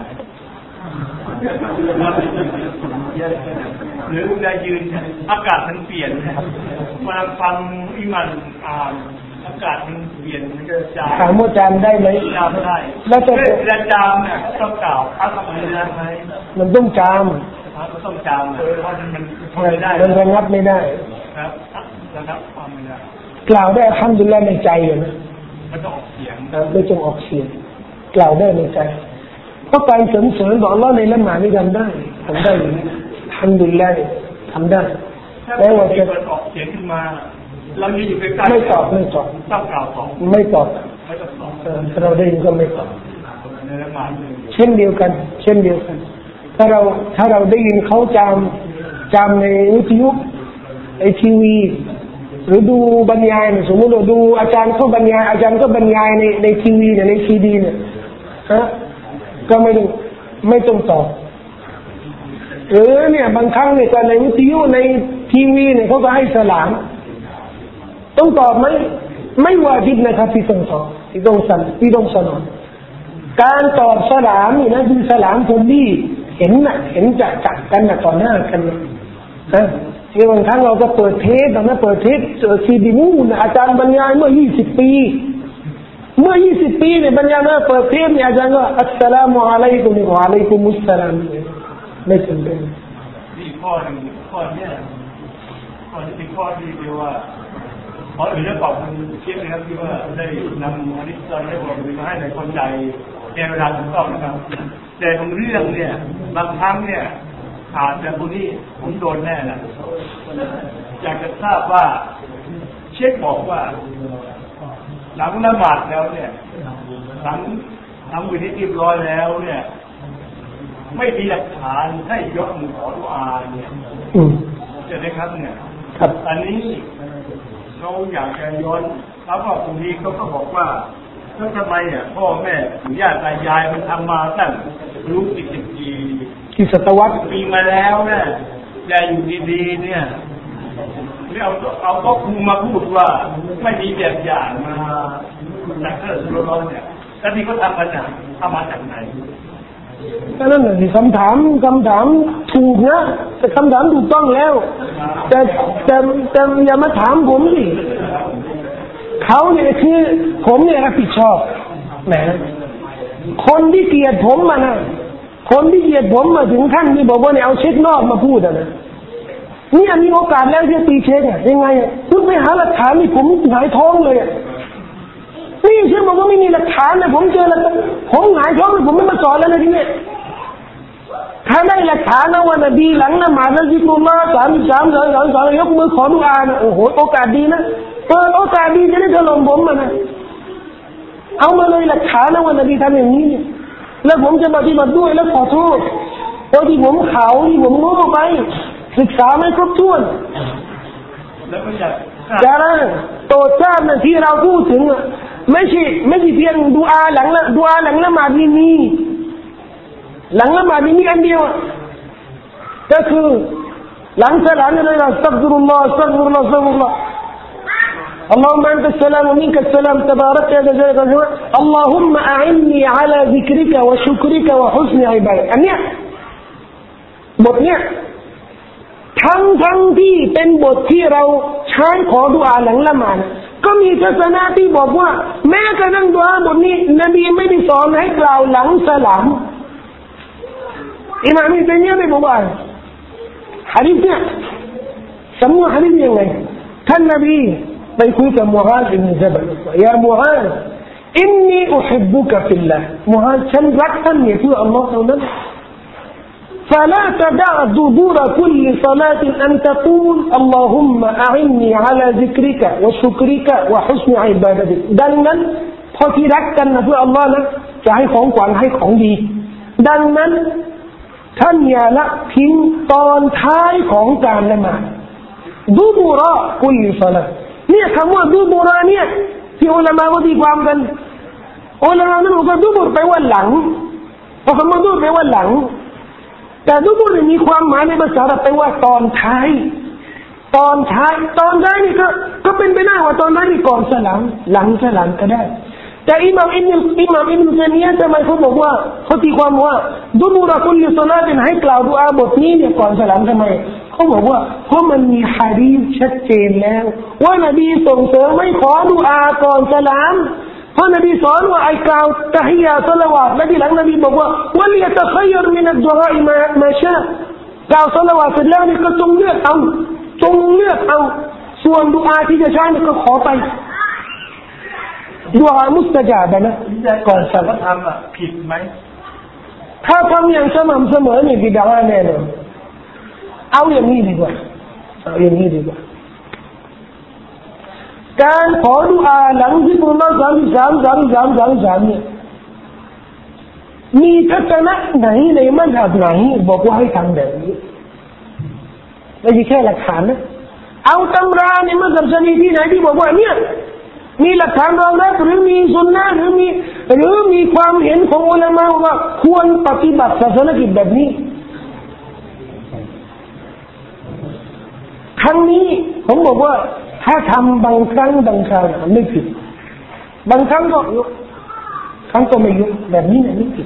หรือเวลายืนอากาศมันเปลี่ยนเวลาฟังอิหม่ามอ่านอากาศมันเปลี่ยนมันก็จามถามว่าจามได้ไหมจามได้แล้วจะเวลาจามเนี่ยต้องกล่าวอัลฮัมดุลิลลาห์ไหมมันต้องจามมันต้องจามเพราะมันไม่ได้มันระงับไม่ได้ครับระงับความไม่ได้กล่าวได้อัลฮัมดุลิลลาห์ในใจนะไม่ต้องออกเสียงไม่ต้องออกเสียงกล่าวได้ในใจเพราะการเสริมเสริมบอกอัลเลาะห์ในละหมาดนี่ทำได้ทำได้อัลฮัมดุลิลลาห์ทำได้แล้วว่าจะออกเสียงขึ้นมาเราอยู่ใกล้ๆไม่ตอบไม่ตอบต้องกล่าวตอบไม่ตอบไม่ต้องตอบถ้าเราได้ยินก็ไม่ตอบในละหมาดเช่นเดียวกันเช่นเดียวกันถ้าเราถ้าเราได้ยินเขาจามจามในวิทยุไอทีวีหรือดูบรรยายเนี่ยสมมติเราดูอาจารย์เขาบรรยายอาจารย์ก็บรรยายในในทีวีเนี่ยในซีดีเนี่ยฮะก็ไม่ต้องไม่ต้องตอบหรือเนี่ยบางครั้งเนี่ยก็ในวิทยุในทีวีเนี่ยเขาก็ให้สลามต้องตอบไหมไม่วาญิบนะครับที่ต้องตอบที่ต้องสั่นที่ต้องสนองการตอบสลามนี่นะคือสลามคนที่เห็นน่ะเห็นจัดจัดกันน่ะต่อหน้ากันนะที่บางครั้งเราก็เปิดเทปตอนนั้นเปิดเทปซีดีมูนอาจารย์บรรยายเมื่อยี่สิบปีเมื่อยี่สิบปีเนี่ยบรรยายมาเปิดเทปเนี่ยอาจารย์ก็อัสสลามุอะลัยกุมวะอะลัยกุมุสสลามไม่จำเป็นนี่ข้อหนึ่งข้อนี้ข้อที่เป็นข้อที่เรียกว่าขออื่นจะตอบคุณเชื่อนะครับที่ว่าได้นำอริสตอนได้บอกมาให้ในคนใจในเวลาถูกต้องนะครับแต่บางเรื่องเนี่ยบางครั้งเนี่ยอาจจะคนนี้ผมโดนแน่แหละอยากจะทราบว่าเช็คบอกว่าหลังละหมาดแล้วเนี่ยหลังทำวิธีเรียบร้อยแล้วเนี่ยไม่มีหลักฐานให้ยกมือขอดุอาเนี่ยใช่ไหมครับเนี่ยอันนี้เราอยากจะย้อนแล้วก็ตรงนี้เขาก็บอกว่าแล้วทำไมอ่ะพ่อแม่ปู่ย่าตายายมันทำมาตั้งรู้สิบสิบปีกี่ศตวรรษปีมาแล้วเนี่ยแต่อยู่ดีๆเนี่ยไม่เอาเอาก็ครูมาพูดว่าไม่มีแบบอย่างมาจากเรื่องร้อนเนี่ยแล้วที่เขาทำกันอ่ะทำมาจากไหนก็นั่นแหละสิคำถามคำถามถูกนะแต่คำถามถูกต้องแล้วแต่แต่แต่อย่ามาถามผมสิเขาเนี่ยคือผมเนี่ยรับผิดชอบแหมคนที่เกลียดผมมานะคนที่เกลียดผมมาถึงขั้นที่บอกว่าเนี่ยเอาเช็คนอกมาพูดอ่ะนะนี่มีโอกาสแล้วที่ตีเช็คอ่ะยังไงอ่ะคุณไปหาหลักฐานนี่ผมหงายท้องเลยอ่ะนี่เชื่อบอกว่าไม่มีหลักฐานนะผมเจอแล้วผมหงายท้องเลยผมไม่มาสอนแล้วเลยทีนี้ถ้าได้หลักฐานนะว่านบีหลังละหมาดแล้วซิกรุลลอฮ์สามสิบสามสองสองสองยกมือขอดุอานะโอ้โหโอกาสดีนะเปิดโอกาสดีจะได้ถล่มผมมานะเอามาเลยหลักฐานนะว่านบีทำอย่างนี้แล้วผมจะปฏิบัติด้วยแล้วขอโทษเพราะที่ผมเขาที่ผมโง่ไปศึกษาไม่ครบถ้วนแล้วก็อยากจาระโตชาตินะที่เราพูดถึงไม่ใช่ไม่ใช่เพียงดุอาหลังละดุอาหลังละหมาดนี่มีหลังละหมาดนี่มีอันเดียวก็คือหลังสลามเนี่ยเราอัสตัฆฟิรุลลอฮ์อัสตัฆฟิรุลลอฮ์อัสตัฆฟิรุลลอฮ์ اللهم أنت السلام ومنك السلام تبارك يا ذا الجلال والإكرام اللهم أعني على ذكرك وشكرك وحسن عبادتكอันเนี้ยบทเนี้ยทั้งทั้งที่เป็นบทที่เราใช้ขอดุอาหลังละหมาดก็มีทัศนะที่บอกว่าแม้กระทั่งดุอาบทนี้นบีไม่ได้สอนให้กล่าวหลังสลามอิหม่ามอิบนุตัยมียะห์ได้บอกว่าหะดีษเนี่ยสำนวนหะดีษยังไงท่านนบีไปคุยกับมูอาซอิบนุญะบัลยามูอาซอินนีอุฮิบบุกะฟิลลาห์มูอาซฉันรักท่านเนี่ยเพื่ออัลลอฮ์เท่านั้น فلا تدع دبر كل صلاة أن تقول اللهم أعني على ذكرك وشكرك وحسن عبادتك ดังนั้นพอที่รักกันนะเพื่ออัลลอฮ์นะจะให้ของขวัญให้ของดีดังนั้นท่านอย่าละทิ้งตอนท้ายของการละหมาดดูบุระกุลศอลาเนี่ยคำว่าดูบุระเนี่ยที่อุลามะเขาตีความกันอุลามะนั้นบอกว่าดูบุรแปลว่าหลังพอคำว่าดูบุรแปลว่าหลังแต่ดูบุรมีความหมายในภาษาอาหรับแปลว่าตอนท้ายตอนท้ายตอนท้ายนี่ก็ก็เป็นไปได้ว่าตอนท้ายนี่ก่อนสลามหลังสลามก็ได้แต่อิหม่ามอิบนุอิหม่ามอิบนุตัยมียะห์ทำไมเขาบอกว่าเขาตีความว่าดุบุระกุลศอลาเป็นให้กล่าวดุอาบทนี้เนี่ยก่อนสลามทำไมเขาบอกว่าเพราะมันมีหะดีษชัดเจนแล้วว่านบีส่งเสริมให้ขอดุอาก่อนสลามเพราะนบีสอนว่าไอ้กล่าวตะฮิยะฮ์ศอลาวาตและที่หลังนบีบอกว่าวัลยะตะคัยยัรมินัดดุอามามาชากล่าวศอลาวาตเสร็จแล้วนี่ก็จงเลือกเอาจงเลือกเอาส่วนดุอาที่จะใช้นี่ก็ขอไปดุอามุสตะญาบนะก่อนสลามทำอ่ะผิดไหมถ้าทำอย่างสม่ำเสมอนี่บิดาแน่นอนเอาอย่างนี้ดีกว่าเอาอย่างนี้ดีกว่าการขอดุอาหลังที่มุฮัมมัดสามสิบสามสามสามสามสามเนี่ยมีทัศนะไหนในมัธยมไหนบอกว่าให้ทำแบบนี้ไม่ใช่แค่หลักฐานนะเอาตำราในมัธยมชนีที่ไหนที่บอกว่าเนี่ยมีหลักฐานรองรับหรือมีสุนนะหรือมีหรือมีความเห็นของอุลามะว่าควรปฏิบัติศาสนกิจแบบนี้ครั้งนี้ผมบอกว่าถ้าทำบางครั้งบางคราวมันไม่ผิดบางครั้งก็ยกครั้งก็ไม่ยกแบบนี้เนี่ยไม่ผิด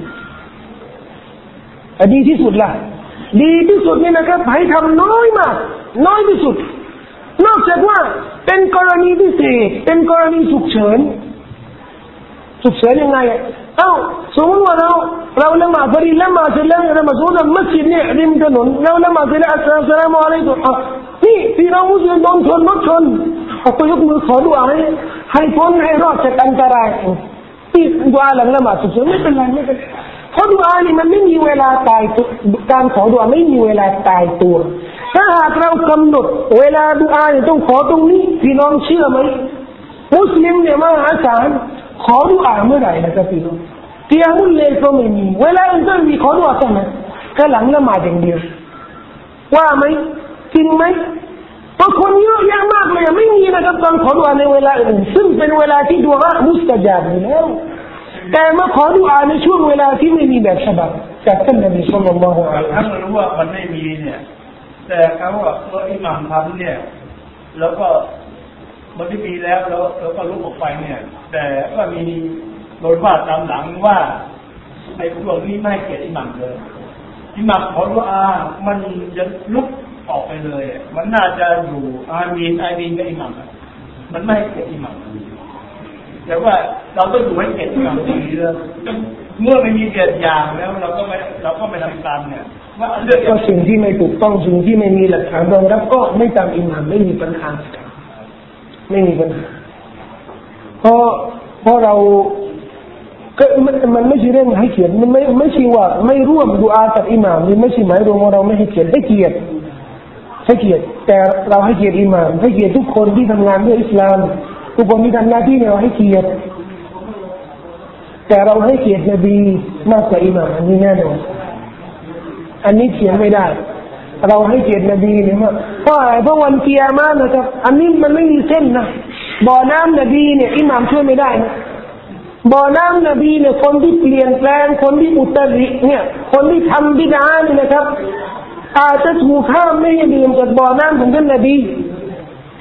แต่ดีที่สุดล่ะดีที่สุดนี่นะครับให้ทำน้อยมากน้อยที่สุดนอกจากว่าเป็นกรณีพิเศษเป็นกรณีฉุกเฉินฉุกเฉินยังไงเอ้าสมมติว่าเราเราละหมาดฟรีละหมาดเสร็จแล้วละหมาดสุนนะมัสยิดเนี่ยริมถนนเราละหมาดเสร็จแล้วอัสสลามุอะลัยกุมนี่พี่น้องมุสลิมโดนชนรถชนเขาก็ยกมือขอดุอาให้ให้พ้นให้รอดจากอันตรายที่ดุอาหลังละหมาดฉุกเฉินไม่เป็นไรไม่เป็นเพราะดุอานี่มันไม่มีเวลาตายการขอดุอาไม่มีเวลาตายตัวถ้าหากเรากำหนดเวลาดุอาเนี่ยต้องขอตรงนี้พี่น้องเชื่อไหมมุสลิมเนี่ยมหาศาลขอดุอาเมื่อไหร่นะครับพี่น้องเตียมุลเลก็ไม่มีเวลาอื่นก็มีขอดุอาแต่ไหนแค่หลังละหมาดอย่างเดียวว่าไหมจริงไหมเพราะคนเยอะแยะมากเลยไม่มีนะครับตอนขอดุอาในเวลาอื่นซึ่งเป็นเวลาที่ดุอามุสตะญาบอยู่แล้วแต่มาขอดุอาในช่วงเวลาที่ไม่มีแบบฉบับจากท่านนบีศ็อลลัลลอฮุอะลัยฮิวะซัลลัมถ้าเรารู้ว่ามันไม่มีเนี่ยแต่เขาว่าตัวอิหม่ามทำเนี่ยแล้วก็มันที่มีแล้วแล้วแล้วก็ลุกออกไปเนี่ยแต่ก็มีโดยว่าตามหลังว่าในพวกนี้ไม่เกียรติอิหม่ามเลยอิหม่ามขอดุอามันจะลุกออกไปเลยมันน่าจะอยู่อามีนอามีนกับอิหม่ามมันไม่เกียรติอิหม่ามแต่ว่าเราต้องอยู่ให้เกียรติอิหม่ามดีเลยเมื่อไม่มีเกียรติอย่างแล้วเราก็ไม่เราก็ไม่ทำตามเนี่ยก็สิ่งที่ไม่ถูกต้องสิ่งที่ไม่มีหลักฐานรองรับก็ไม่ตามอิหม่ามไม่มีปัญหาไม่มีปัญหาเพราะเพราะเราก็มันมันไม่ใช่เรื่องให้เกียรติมันไม่ไม่ใช่ว่าไม่ร่วมดุอากับอิหม่ามนี่ไม่ใช่หมายรวมว่าเราไม่ให้เกียรติให้เกียรติให้เกียรติแต่เราให้เกียรติอิหม่ามให้เกียรติทุกคนที่ทำงานด้วยอิสลามทุกคนที่ทำหน้าที่เนี่ยเราให้เกียรติแต่เราให้เกียรตินบีมากกว่าอิหม่ามอันนี้แน่นอนอันนี้เถียงไม่ได้เราให้เกียรตินบีเนี่ยว่าเพราะอะไรเพราะวันเกียร์มานะครับอันนี้มันไม่มีเส้นนะบ่อน้ำนบีเนี่ยอิหม่ามช่วยไม่ได้นะบ่อน้ำนบีเนี่ยคนที่เปลี่ยนแปลงคนที่อุตริเนี่ยคนที่ทำบิดาเนี่ยนะครับอาจจะถูกห้ามไม่ให้ดื่มจากบ่อน้ำของท่านนบีฉ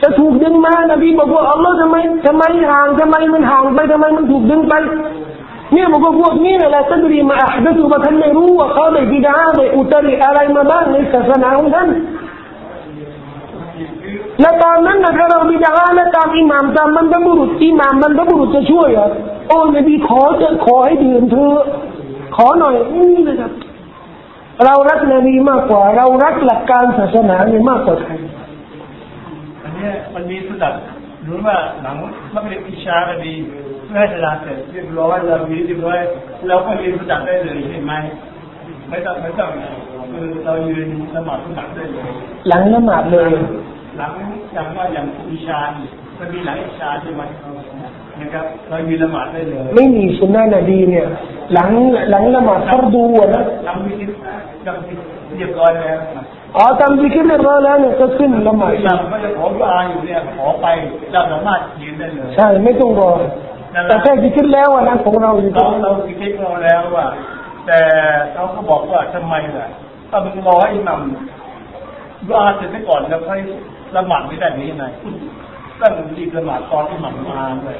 จะถูกดึงมานบีบอกว่าอัลลอฮ์ทำไมทำไมห่างทำไมมันห่างไปทำไมมันถูกดึงไปเนี่ยบอกว่าพวกนี้เนี่ยละตัดรีมาอัพดัตุมาท่านไม่รู้ว่าเขาได้บิดาได้อุตริอะไรมาบ้างในศาสนาของท่านและตอนนั้นนะถ้าเราบิดาและตามอิหม่ามตามบรรพบุรุษอิหม่ามบรรพบุรุษจะช่วยเหรอโอ้นบีขอจะขอให้ดื่มเธอขอหน่อยนี่นะครับเรารักนบีมากกว่าเรารักหลักการศาสนาเนี่ยมากกว่าใครอันนี้มันมีสุดแบบรู้ว่าหลังมักเรียนอิชาก็ดีเพื่อให้เวลาเสร็จเรียบร้อยเรามีเรียบร้อยเราก็เรียนสุดได้เลยใช่ไหมไม่ต้องไม่ต้องคือเรายืนละหมาดสุดได้เลยหลังละหมาดเลยหลังอย่างว่าอย่างอิชามันมีหลังอิชาใช่ไหมนะครับเรายืนละหมาดได้เลยไม่มีสุนนะนบีเนี่ยหลังหลังละหมาดฟัรดูนะทำวิธีทำเรียบร้อยแล้วอ๋อทำวิธีเรียบร้อยแล้วเนี่ยก็ขึ้นละหมาดเราไม่ได้ขอดุอาอยู่เนี่ยขอไปเราสามารถยืนได้เลยใช่ไม่ต้องรอแต่แค่วิธีแล้วนะของเราเราเราวิธีเราแล้วว่าแต่เขาก็บอกว่าทำไมล่ะถ้ามึงรอให้อิหม่ามดุอาเสร็จไปก่อนแล้วค่อยละหมาดไม่ได้นี้ไงต้องรีบละหมาดตอนอิหม่ามมาเลย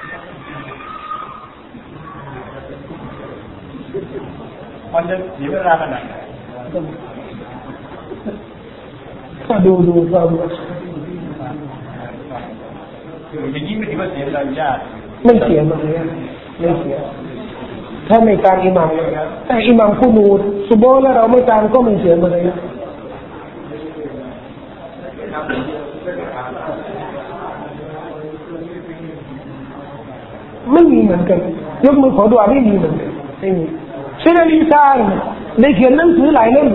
มันจะเสียเวลาขนาดไหนก็ดูดูเราอย่างนี้ไม่ถือว่าเสียเวลายากไม่เสียมันเลยไม่เสียถ้าไม่ตามอิหม่ามแต่อิหม่ามกุนูตซุบฮ์แล้วเราไม่ตามก็ไม่เสียมันเลยไม่มีเหมือนกันยกมือขอดุอาไม่มีเหมือนกันไม่มีเชคลีซานได้เขียนหนังสือหลายเล่ม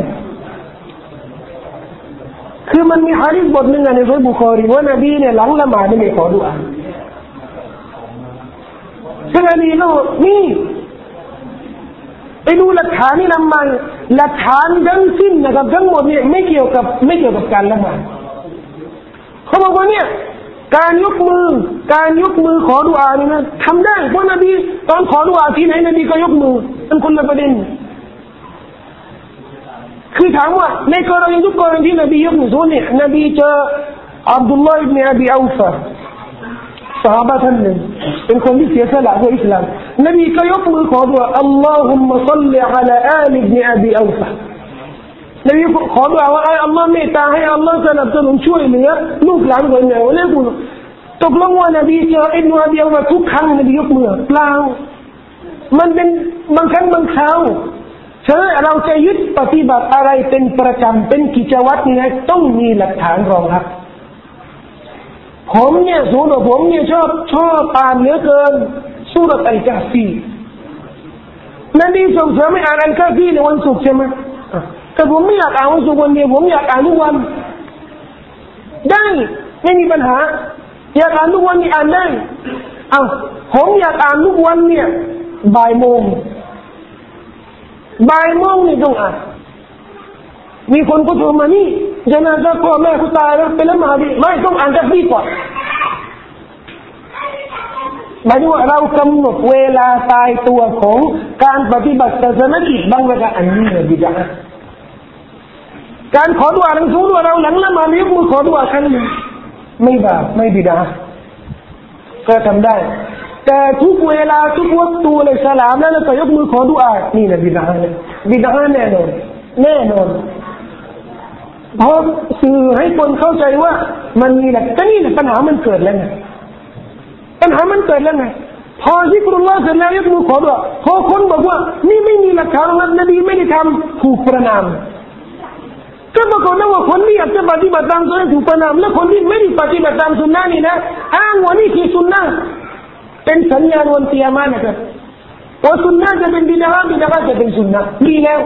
คือมันมีหะดีษบทหนึ่งในซัฮีฮ์บุคอรีว่านบีเนี่ยหลังละหมาดไม่ขอดุอาเชคลีก็นี่ไปดูหลักฐานนี่นำมาหลักฐานทั้งสิ้นนะครับทั้งหมดเนี่ยไม่เกี่ยวกับไม่เกี่ยวกับการละหมาดเขาบอกว่าเนี่ยการยกมือการยกมือขอดุอานี่นะทำได้เพราะนบีตอนขอดุอาที่ไหนนบีก็ยกมือเป็นคนละประเด็นคือถามว่าในกรณีทุกกรณีที่นบียกมือส่วนเนี่ยนบีเจออับดุลลอฮ์อิบนุอบีอูฟะซอฮาบะห์ท่านหนึ่งเป็นคนที่เสียสละเพื่ออิสลามนบีก็ยกมือขอดุอาอัลลอฮุมมะศ็อลลิอะลาอาลิอิบนุอบีอูฟะนบีขอดุอาว่าไอ้อัลลอฮ์เมตตาให้อัลลอฮ์สนับสนุนช่วยเหลือลูกหลานคนไหนวะเนี่ยคุณตกลงว่านบีเจออิบนุอบีอูฟะทุกครั้งนบียกมือเปล่ามันเป็นบางครั้งบางคราวฉะนั้นเราจะยึดปฏิบัติอะไรเป็นประจำเป็นกิจวัตรนี่นะต้องมีหลักฐานรองรับผมเนี่ยสูตรผมเนี่ยชอบชอบอ่านเหลือเกินซูเราะห์อัลกะฟีนบีส่งเสริมให้อ่านอัลกะฟีในวันศุกร์ใช่ไหมแต่ผมไม่อยากอ่านวันศุกร์วันเดียวผมอยากอ่านทุกวันได้ไม่มีปัญหาอยากอ่านทุกวันนี่อ่านได้อ้าวผมอยากอ่านทุกวันเนี่ยบ่ายโมงบ่ายโมงนี่ต้องอ่านมีคนก็โทรมานี่จะน่าจะพ่อแม่กูตายแล้วไปละหมาดดิไม่ต้องอ่านกันดีก่อนหมายถึงว่าเรากำหนดเวลาตายตัวของการปฏิบัติศาสนกิจบางเวลาอันนี้เนี่ยบิดอะห์การขอดุอาหลังสูว่าเราหลังละหมาดยกมือขอดุอาครั้งนึงไม่บาปไม่บิดอะห์ก็ทำได้แต่ทุกเวลาทุกวัตถุเลยสลามแล้วก็ยกมือขอดุอานี่นะบิดอะห์เลยบิดอะห์แน่นอนแน่นอนเพราะสื่อให้คนเข้าใจว่ามันมีหลักแต่นี่ปัญหามันเกิดแล้วไงปัญหามันเกิดแล้วไงพอซิกรุลลอฮ์เสร็จแล้วยกมือขอดุอาพอคนบอกว่านี่ไม่มีหลักฐานนบีไม่ได้ทำถูกประนามก็ปรากฏว่าคนที่อยากจะปฏิบัติตามสุนนะถูกประนามและคนที่ไม่ได้ปฏิบัติตามสุนนะนี่นะอ้างว่านี่คือสุนนะเป็นสัญญาณวันเกียรตินะครับว่าสุนนะจะเป็นบิดอะห์บิดอะห์จะเป็นสุนนะมีแล้ว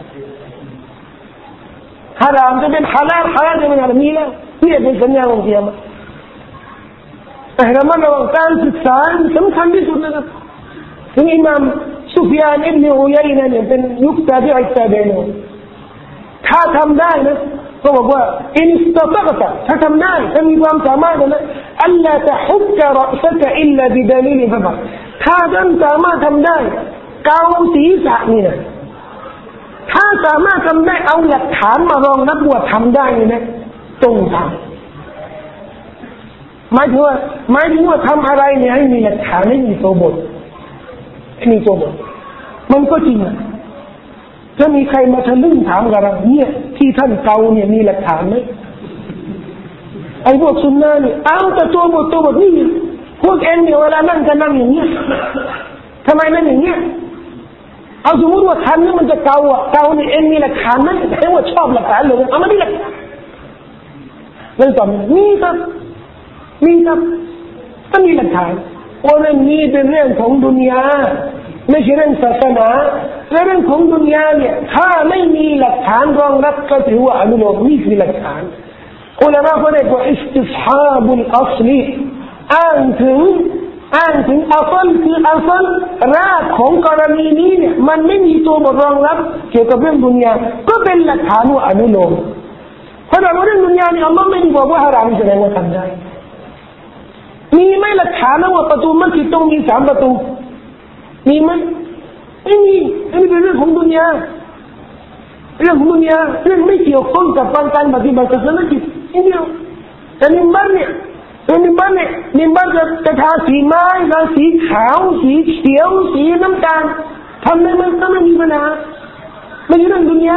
ฮารามจะเป็นฮาลาลฮาลาลจะเป็นอะไรมีแล้วนี่เป็นสัญญาณวันเกียรติแต่เรามาระวังการศึกษาสำคัญที่สุดนะครับถึงอิหม่ามซุฟยานอิบนุอุยัยนะเนี่ยเป็นยุคตาบิอิตาบีนถ้าทำได้นะก็บอกว่าอินสตาตะถ้าทำได้ถ้ามีความสามารถนะอัลลาตะฮุกะรอซะกะอิลลาบิดาลิลฟะบักถ้าท่านสามารถทำได้เกาศีรษะนี่นะถ้าสามารถทำได้เอาหลักฐานมารองรับว่าทำได้นี่นะตรงทางหมายถึงว่าหมายถึงว่าทำอะไรเนี่ยให้มีหลักฐานให้มีตัวบทให้มีตัวบทมันก็จริงอ่ะถ้ามีใครมาทะลึ่งถามกับเราเนี่ยที่ท่านเกาเนี่ยมีหลักฐานไหมไอ้พวกซุนนะเนี่ยเอาแต่ตัวบทตัวบทนี่พวกเอ็นเนี่ยเวลานั่งจะนั่งอย่างเงี้ยทำไมนั่งอย่างเงี้ยเอาสมมติว่าคันนี่มันจะเกาอ่ะเกาเนี่ยเอ็นมีหลักฐานไหมแต่ว่าชอบหลักฐานเลยเอามาดิหลักฐานเรื่องต่อมามีครับมีครับก็มีหลักฐานว่าเรื่องนี้เป็นเรื่องของดุนยาไม่ใช่เรื่องศาสนาและเรื่องของดุนยาเนี่ยถ้าไม่มีหลักฐานรองรับก็ถือว่าอนุโลมนี่คือหลักฐานอุลามะเขาเรียกว่าอิสติศฮาบุลอัศลีอ้างถึงอ้างถึงอัศลคืออัศลรากของกรณีนี้เนี่ยมันไม่มีตัวบทรองรับเกี่ยวกับเรื่องดุนยาก็เป็นหลักฐานว่าอนุโลมเพราะเราเรื่องดุนยานี่อัลลอฮ์ไม่ได้บอกว่าฮารามแสดงว่าทำได้มีไหมหลักฐานว่าประตูมัสยิดต้องมีสามประตูมีไหมไม่มีอันนี้เป็นเรื่องของดุนยาเรื่องของดุนยาเรื่องไม่เกี่ยวข้องกับการปฏิบัติศาสนาจิตนี่เดียวแต่นิมบัตเนี่ยนิมบัตเนี่ยนิมบัตจะจะทาสีไม้ทาสีขาวสีเขียวสีน้ำตาลทำได้มันก็ไม่มีปัญหาไม่ใช่เรื่องดุนยา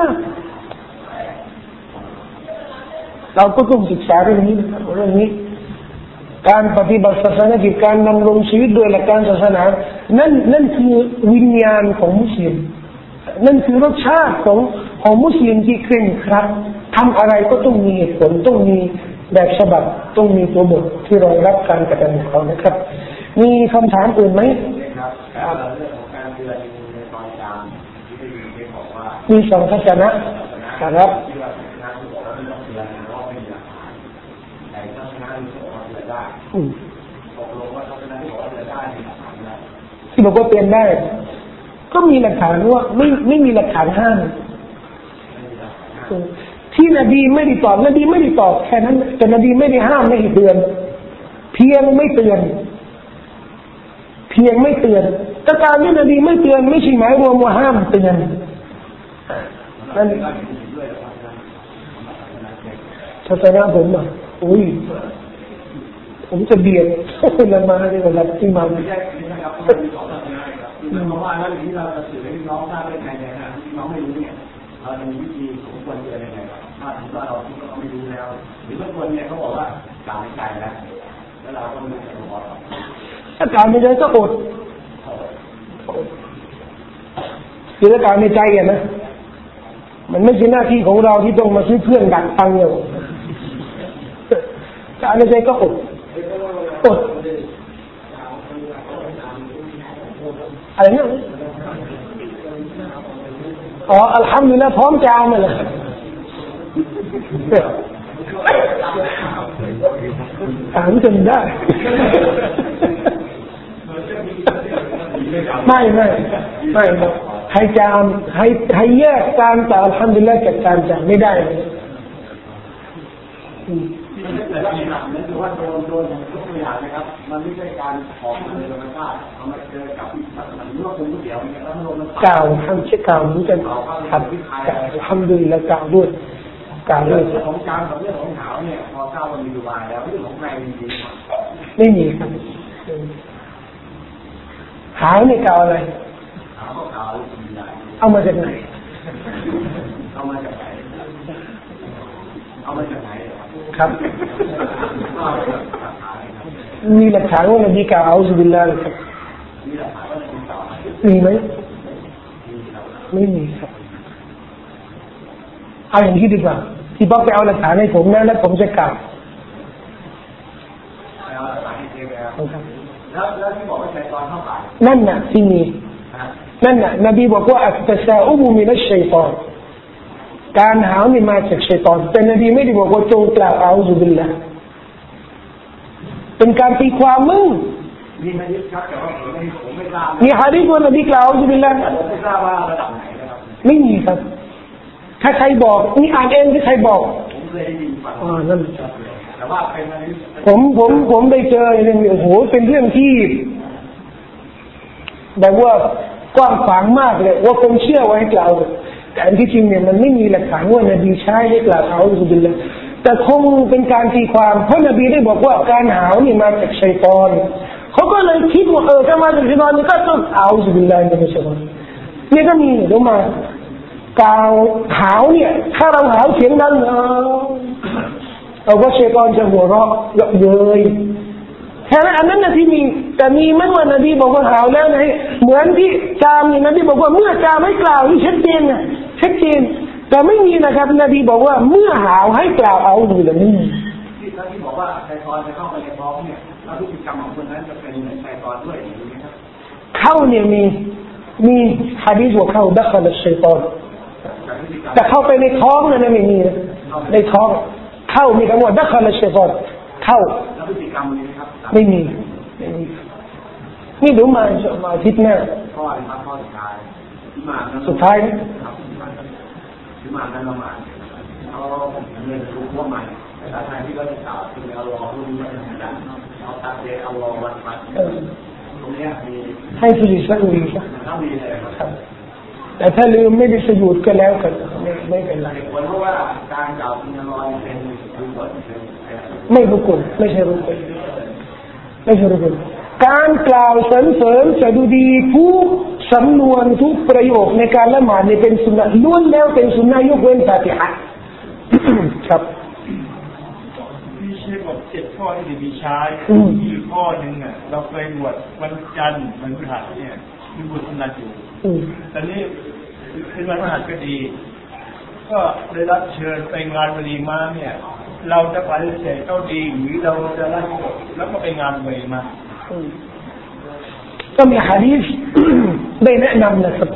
เราก็ต้องศึกษาเรื่องนี้เรื่องนี้การปฏิบัติศาสนากิจการดำรงชีวิตโดยหลักการศาสนานั่นนั่นคือวิญญาณของมุสลิมนั่นคือรสชาติของของมุสลิมที่เคร่งครัดทำอะไรก็ต้องมีเหตุผลต้องมีแบบฉบับต้องมีตัวบทที่รองรับการกระทำของเขานะครับมีคำถามอื่นไหมมีสองทัศนะครับที่บอกว่าเปลี่ยนได้ก็มีหลักฐานว่าไม่ไม่มีหลักฐานห้ามที่นบีไม่ได้ตอบนบีไม่ได้ตอบแค่นั้นแต่นบีไม่ได้ห้ามไม่ได้เตือนเพียงไม่เตือนเพียงไม่เตือนแต่การที่นบีไม่เตือนไม่ใช่หมายรวมว่าห้ามเตือนนั่นทัศนะผมอ่ะอุ้ยผมจะเบียดละมาในเวลาที่มาไม่ใช่นะครับเพราะว่าแล้วที่เราจะสื่อให้น้องทราบได้ไงเนี่ยนะน้องไม่รู้เนี่ยเราจะมีวิธีของควรเตือนยังไงถ้าถือว่าเราที่เราไม่รู้แล้วหรือบางคนเนี่ยเขาบอกว่ากล่าวในใจแล้วแล้วเราก็ไม่รู้จะบอกถ้ากล่าวในใจก็อดคือถ้ากล่าวในใจอ่ะนะมันไม่ใช่หน้าที่ของเราที่ต้องมาซื้อเครื่องดักฟังเนี่ยกล่าวในใจก็อดอดอะไรเนี่ยอ๋ออัลฮัมดุลิลละห์พร้อมจะเอามาเลยอ่านจนได้ไม่ไม่ไม่ให้จามให้ให้แยกการจากอัลฮัมดุลิลละห์จากการจากไม่ได้แต่ละอย่างนั้นคือว่าโดนโดนอย่างทุกอย่างนะครับมันไม่ใช่การขอเลยธรรมชาติเอามาเจอกับมันเมื่อคุณผู้เดียวเนี่ยแล้วมันกล่าวทำเช็คกล่าวเหมือนกันครับทำดีและกล่าวด้วยกล่าวด้วยของจามกับเรื่องของหาวเนี่ยพอเข้ามันมีอยู่บายแล้วเรื่องของใครมีไม่มีครับหาวเนี่ยกล่าวอะไรหาวก็กล่าวเอามาจากไหนเอามาจากไหนเอามาจากไหนครับมีหลักฐานว่านบีกล่าวอัลลอฮฺบิลลาห์ครับมีไหมไม่มีครับเอาอย่างนี้ดีกว่าที่บอกไปเอาหลักฐานให้ผมนะแล้วผมจะกล่าวแล้วแล้วที่บอกว่าชัยฏอนเข้าไปนั่นน่ะที่มีนั่นน่ะนบีบอกว่าอัตตะซาอุบุมินัชชัยฏอนการหาวนี่มาจากชัยฏอนแต่นบีไม่ได้บอกว่าจงกล่าวอัลลอฮฺบิลลาห์เป็นการตีความมึงมีฮะดีษครับแต่ว่าผมไม่ผมไม่ทราบมีฮะดีษว่านบีกล่าวอัลลอฮฺบิลลาห์ผมไม่ทราบว่าระดับไหนนะครับไม่มีครับถ้าใครบอกนี่อ่านเองที่ใครบอกผมเคยได้ยินอ๋อนั่นแต่ว่าเป็นฮะดีษผมผมผมได้เจอเรื่องโอ้โหเป็นเรื่องที่แบบว่ากว้างขวางมากเลยว่าคงเชื่อไว้ให้กล่าวแต่อันที่จริงเนี่ยมันไม่มีหลักฐานว่านบีใช้ให้กล่าวอัลลอฮฺบิลลาห์แต่คงเป็นการตีความเพราะนบีได้บอกว่าการหาวนี่มาจากชัยฏอนเขาก็เลยคิดว่าเออถ้ามาจากชัยฏอนนี่ก็ต้องเอาสุบิลลาฮิมินัชชัยฏอนนี่ก็มีเดี๋ยวมากาวหาวเนี่ยถ้าเราหาวเสียงดังเราก็ชัยฏอนจะหัวเราะเยาะเย้ยแค่นั้นอันนั้นนะที่มีแต่มีไม่ว่านบีบอกว่าหาวแล้วนะเหมือนที่จามนี่นบีบอกว่าเมื่อจามให้กล่าวที่ชัดเจนนะชัดเจนแต่ไม่มีนะครับนบีบอกว่าเมื่อหาวให้กล่าวเอาดูละนี่ที่ท่านที่บอกว่าชัยฏอนจะเข้าไปในท้องเนี่ยแล้วพฤติกรรมของคนนั้นจะเป็นเหมือนชัยฏอนด้วยอย่างนี้ครับเข้าเนี่ยมีมีหะดีษว่าเข้าดัคละชัยฏอนแต่เข้าไปในท้องนั่นไม่มีนะในท้องเข้ามีคำว่าดัคละชัยฏอนเข้าแล้วพฤติกรรมนี้ครับไม่มีไม่มีนี่ดูมามาอาทิตย์หน้าข้ออะไรครับข้อสุดท้ายมาสุดท้ายมานั้นละมาเขาเรียนรู้ว่าใหม่แต่ถ้าใครที่เขาจะกล่าวคือเอาลอรุ่นนี้มาดันเอาตัดเดเอาลอวันวันตรงนี้มีให้สุริสักวีครับถ้ามีเลยครับแต่ถ้าลืมไม่ได้สยุดก็แล้วกันไม่ไม่เป็นไรเพราะว่าการกล่าวเป็นลอยเป็นรูปไม่รุกลไม่ใช่รุกลไม่ใช่รุกลการกล่าวสรรเสริญสดุดีทุกสำนวนทุกประโยคในการละหมาดนี่เป็นสุนนะล้วนแล้วเป็นสุนนะยกเว้นฟาติฮะครับมีเชื่อว่าเจ็ดข้อที่มีใช้มีข้อหนึ่งอ่ะเราเคยบวชวันจันทร์วันพฤหัสเนี่ยมีบวชสุนนะอยู่ตอนนี้เป็นวันพฤหัสก็ดีก็ได้รับเชิญไปงานวลีมาเนี่ยเราจะปฏิเสธเจ้าดีหรือเราจะไล่แล้วก็ไปงานวลีมาก็มีหะดีษได้แนะนำนะครับ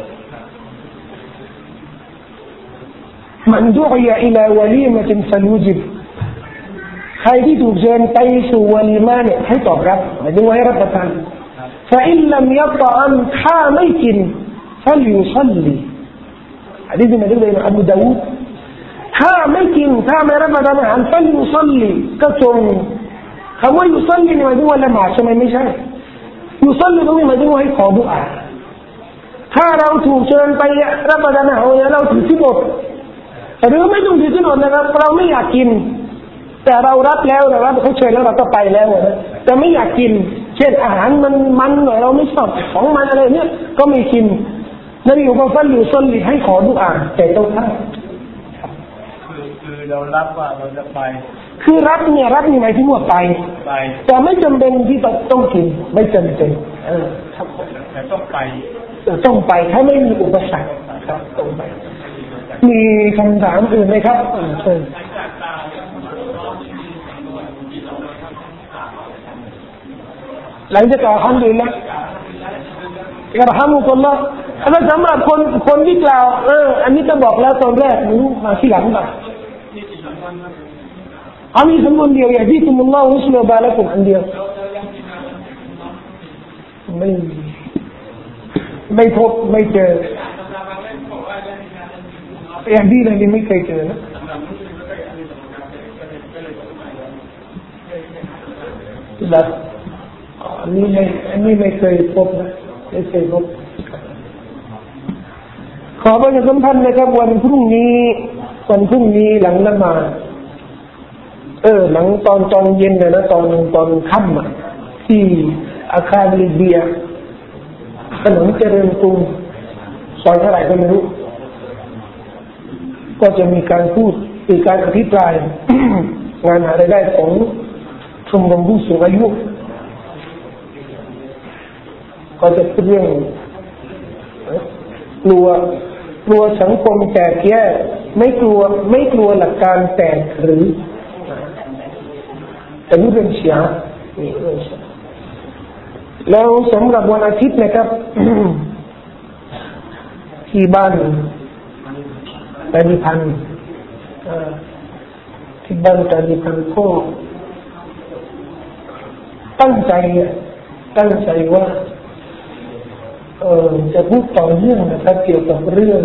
มันดุอิยะอิลาวะลีมะตินฟัลยุจิบใครที่ถูกเชิญไปสู่วะลีมาเนี่ยให้ตอบรับหมายถึงว่าให้รับประทานفإن لم يطعم ถ้าไม่กิน فليصلي หะดีษนี้มาจากอบูดาวูดถ้าไม่กินถ้าไม่รับประทานอาหาร فليصلي ก็จงคำว่า يصلي นี่หมายถึงว่าละหมาดใช่ไหมไม่ใช่ยุซัลลิตรงนี้หมายถึงว่าให้ขอดุอาถ้าเราถูกเชิญไปรับประทานอาหารเราถือที่หมดหรือไม่ต้องถือที่หมดนะครับเราไม่อยากกินแต่เรารับแล้วเรารับเขาเชิญแล้วเราก็ไปแล้วนะแต่ไม่อยากกินเช่นอาหารมันมันหน่อยเราไม่ชอบของมันอะไรเนี่ยก็ไม่กินนบีบอกว่าฟัลยุซัลลิให้ขอดุอาแต่ต้องห้ามคือคือเรารับว่าเราจะไปคือรับเนี่ยรับนี่หมายถึงว่าไปแต่ไม่จำเป็นที่ต้องกินไม่จำเป็นเออแต่ต้องไปต้องไปถ้าไม่มีอุปสรรคครับต้องไปมีคำถามอื่นไหมครับเชิญหลังจากกล่าวฮัมดุลิลละห์กระทำคนละแล้วสำหรับคนคนที่กล่าวเอออันนี้จะบอกแล้วตอนแรกรู้มาที่หลังแบบอามีสมบูรณ์เดียวอย่างที่คุณมุลลาอุสโลบาและผมอันเดียวไม่ไม่พบไม่เจออย่างที่เลยไม่เคยเจอนะแล้วอันนี้ไม่อันนี้ไม่เคยพบนะไม่เคยพบขอประชาสัมพันธ์นะครับวันพรุ่งนี้วันพรุ่งนี้หลังละหมาดเออหลังตอนตอนเย็นเลยนะตอนตอนค่ำอ่ะที่อาคารลิเบียถนนเจริญกรุงซอยเท่าไหร่ก็ไม่รู้ก็จะมีการพูดมีการอภิปราย งานหารายได้ของชมรมผู้สูงอายุก็จะเป็นเรื่องกลัวกลัวสังคมแตกแยกไม่กลัวไม่กลัวหลักการแตกหรือแต่นี่เป็นเสียงแล้วสำหรับวันอาทิตย์นะครับ ที่บ้านตานิพันธ์ที่บ้านตานิพันธ์ก็ตั้งใจตั้งใจว่าเออจะพูดต่อเนื่องนะครับเกี่ยวกับเรื่อง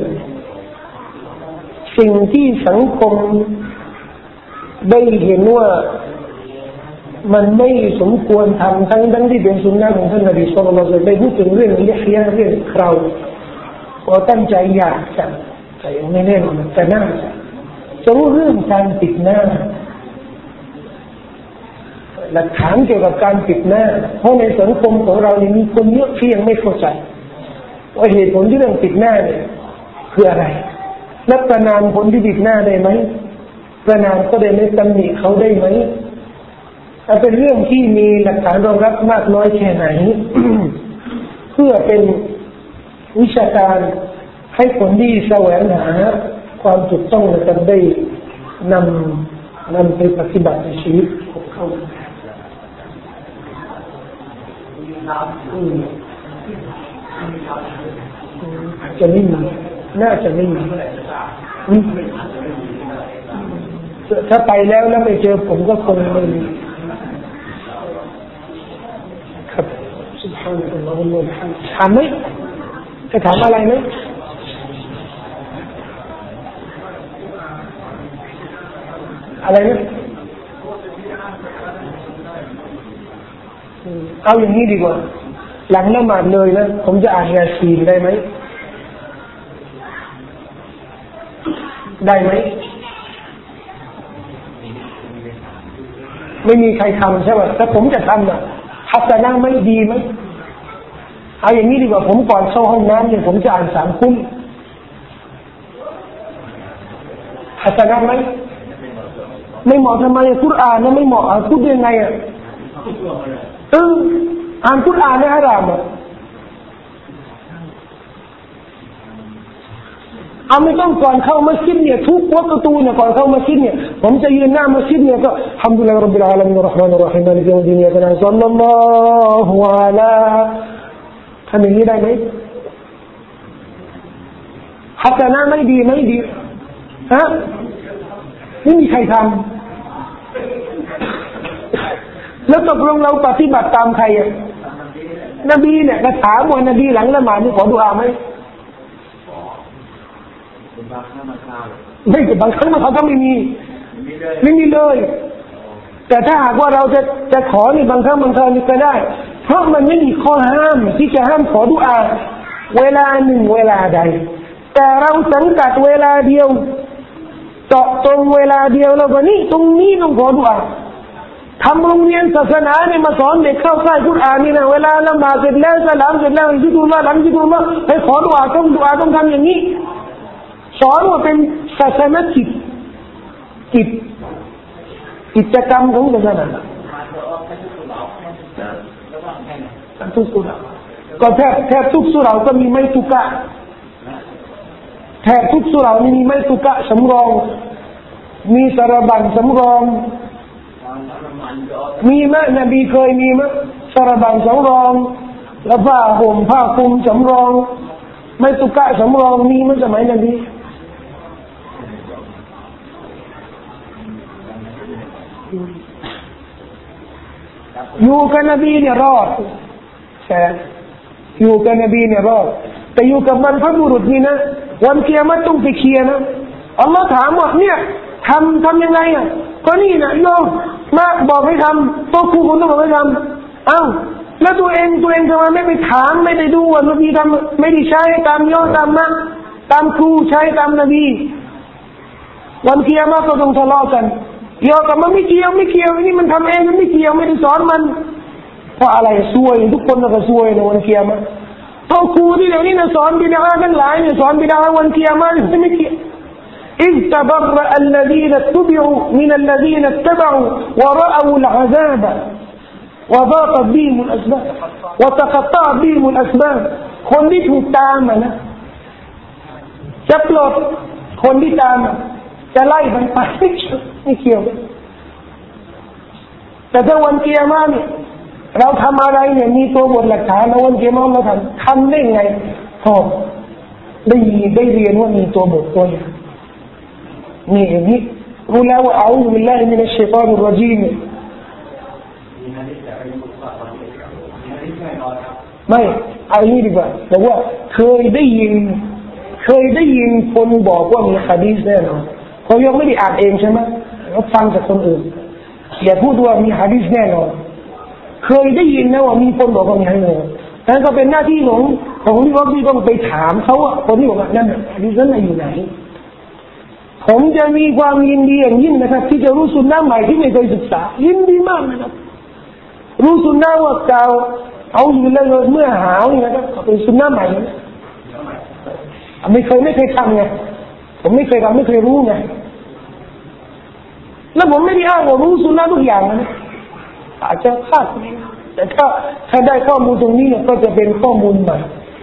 สิ่งที่สังคมได้เห็นว่ามันไม่สมควรทำทั้งทั้งที่เป็นสุนนะของท่านนบีศ็อลลัลลอฮุอะลัยฮิวะซัลลัมได้พูดถึงเรื่องลิฮยะเรื่องเคราพอตั้งใจอยากจะแต่ยังไม่แน่นอนแต่น่าจะจะรู้เรื่องการปิดหน้าหลักฐานเกี่ยวกับการปิดหน้าเพราะในสังคมของเราเนี่ยมีคนเยอะที่ยังไม่เข้าใจว่าเหตุผลที่เรื่องปิดหน้าเนี่ยคืออะไรและประนามคนที่ปิดหน้าได้ไหมประนามก็ได้ไม่ตำหนิเขาได้ไหมแต่เป็นเรื่องที่มีหลักฐานรองรับมากน้อยแค่ไหน เพื่อเป็นวิชาการให้คนที่แสวงหาความถูกต้องและได้นำนำไปปฏิบัติในชีวิตของเขาจะไม่มีน่าจะไม่มีถ้าไปแล้วแล้วไม่เจอผมก็คงไม่มีครับสุภาพบุรุษเราเลยถามไหมจะถามอะไรไหมอะไรนะเอาอย่างนี้ดีกว่าหลังละหมาดเลยนะผมจะอ่านยาซีนได้ไหมได้ไหมไม่มีใครทำใช่ไหมแต่ผมจะทำอ่ะฮัสนะไม่ดีไหมเอาอย่างนี้ดีกว่าผมก่อนเข้าห้องน้ำเนี่ยผมจะอ่านสามคุ้มฮัสนะไหมไม่เหมาะทำไมกุรอานนะไม่เหมาะพูดยังไงอ่ะเอออ่านกุรอานไม่ฮารามอ่ะเอาไม่ต้องก่อนเข้ามัสยิดเนี่ยทุกวักตูเนี่ยก่อนเข้ามัสยิดเนี่ยผมจะยืนหน้ามัสยิดเนี่ยก็อัลฮัมดุลิลลาฮิร็อบบิลอาลามีนเราะห์มานิรเราะฮีมมาลิกยอมิดดีนอิยากะนะอัลลอฮุอะลาทำอย่างนี้ได้ไหมฮัสนะไม่ดีไม่ดีฮะไม่มีใครทำแล้วตกลงเราปฏิบัติตามใครอ่ะนบีเนี่ยก็ถามว่านบีหลังละหมาดนี่ขอดุอาไหมไม่แต่บางครั้งมันเขาก็ไม่มีไม่มีเลยแต่ถ้าหากว่าเราจะจะขอนี่บางครั้งบางครั้งก็ได้เพราะมันไม่มีข้อห้ามที่จะห้ามขอดุอาเวลาหนึ่งเวลาใดแต่เราสังกัดเวลาเดียวเจาะตรงเวลาเดียวแล้วก็นี่ตรงนี้ต้องขอดุอาทำโรงเรียนศาสนาเนี่ยมาสอนเด็กเข้าใกล้กุรอานนี่นะเวลาละหมาดเสร็จแล้วสลามเสร็จแล้วอิดุลลาห์หลังอิดุลลาห์ให้ขอดุอาต้องดุอาต้องทำอย่างนี้สอนว่าเป็นศาสนกิจกิจกิจกรรมของศาสนาทุกสุราก็แทบแทบทุกสุราก็มีไม้ตุกะแทบทุกสุรามีไม้ตุกะสำรองมีสารบัญสำรองมีไหมนบีเคยมีไหมสารบัญสำรองแล้วผ้าห่มผ้าคลุมสำรองไม้ตุกะสำรองมีเมื่อสมัยนบีอยู่กับนบีเนี่ยรอดใช่อยู่กับนบีเนี่ยรอดแต่อยู่กับบรรพบุรุษนี่นะวันเกียรติต้องไปเคลียร์นะอัลลอฮ์ถามว่าเนี่ยทำทำยังไงอ่ะก็นี่นะโยมมาบอกให้ทำตัวครูคุณต้องบอกให้ทำเอ้าแล้วตัวเองตัวเองทำไมไม่ไปถามไม่ไปดูว่านบีทำไม่ได้ใช้ตามย่อตามนะตามครูใช้ตามนบีวันเกียรติก็ต้องทะเลาะกันยอกับมันไม่เกี่ยวไม่เกี่ยวนี่มันทำเองมันไม่เกี่ยวไม่ได้สอนมันเพราะอะไรซวยทุกคนก็ซวยในวันเกียรติตัวครูที่เดี๋ยวนี้นะสอนบิดาทั้งหลายเนี่ยสอนบิดาวันเกียรติมันไม่เกี่ยวإذ تبرأ الذين اتبعوا من الذين اتبعوا ورأوا العذاب وضاقت بهم الأسباب وتقطعت بهم الأسباب คนที่ถูกตามอ่ะนะจะปลดคนที่ตามจะไล่มันไปไม่เกี่ยวแต่ถ้าวันเกียรติเนี่ยเราทำอะไรเนี่ยมีตัวบทหลักฐานแล้ววันเกียรติเราทำทำได้ไงพอได้ได้เรียนว่ามีตัวบทตัวอย่างนี่นี่รู้แล้วว่าเอาอุบิลลาฮิมินัชชัยฏอนิรเราะญีมไม่เอาอย่างนี้ดีกว่าแต่ว่าเคยได้ยินเคยได้ยินคนบอกว่ามีหะดีษแน่นอนเขายังไม่ได้อ่านเองใช่ไหมเขาฟังจากคนอื่นอย่าพูดว่ามีหะดีษแน่นอนเคยได้ยินนะว่ามีคนบอกว่ามีหะดีษนั่นก็เป็นหน้าที่ของของที่ว่าที่ต้องไปถามเขาอ่ะคนที่บอกว่านั่นหะดีษนั้นอยู่ไหนผมจะมีความยินดีอย่างยิ่งนะครับที่จะรู้สุนนะใหม่ที่ไม่เคยศึกษายินดีมากนะครับรู้สุนนะว่าเก่าเอาอยู่เลยเมื่อหาวเนี่ยก็เป็นสุนนะใหม่ไม่เคยไม่เคยทำไงผมไม่เคยทำไม่เคยรู้ไงแล้วผมไม่ได้อ้างว่ารู้สุนนะทุกอย่างนะอาจจะพลาดแต่ถ้าถ้าได้ข้อมูลตรงนี้ก็จะเป็นข้อมูลใหม่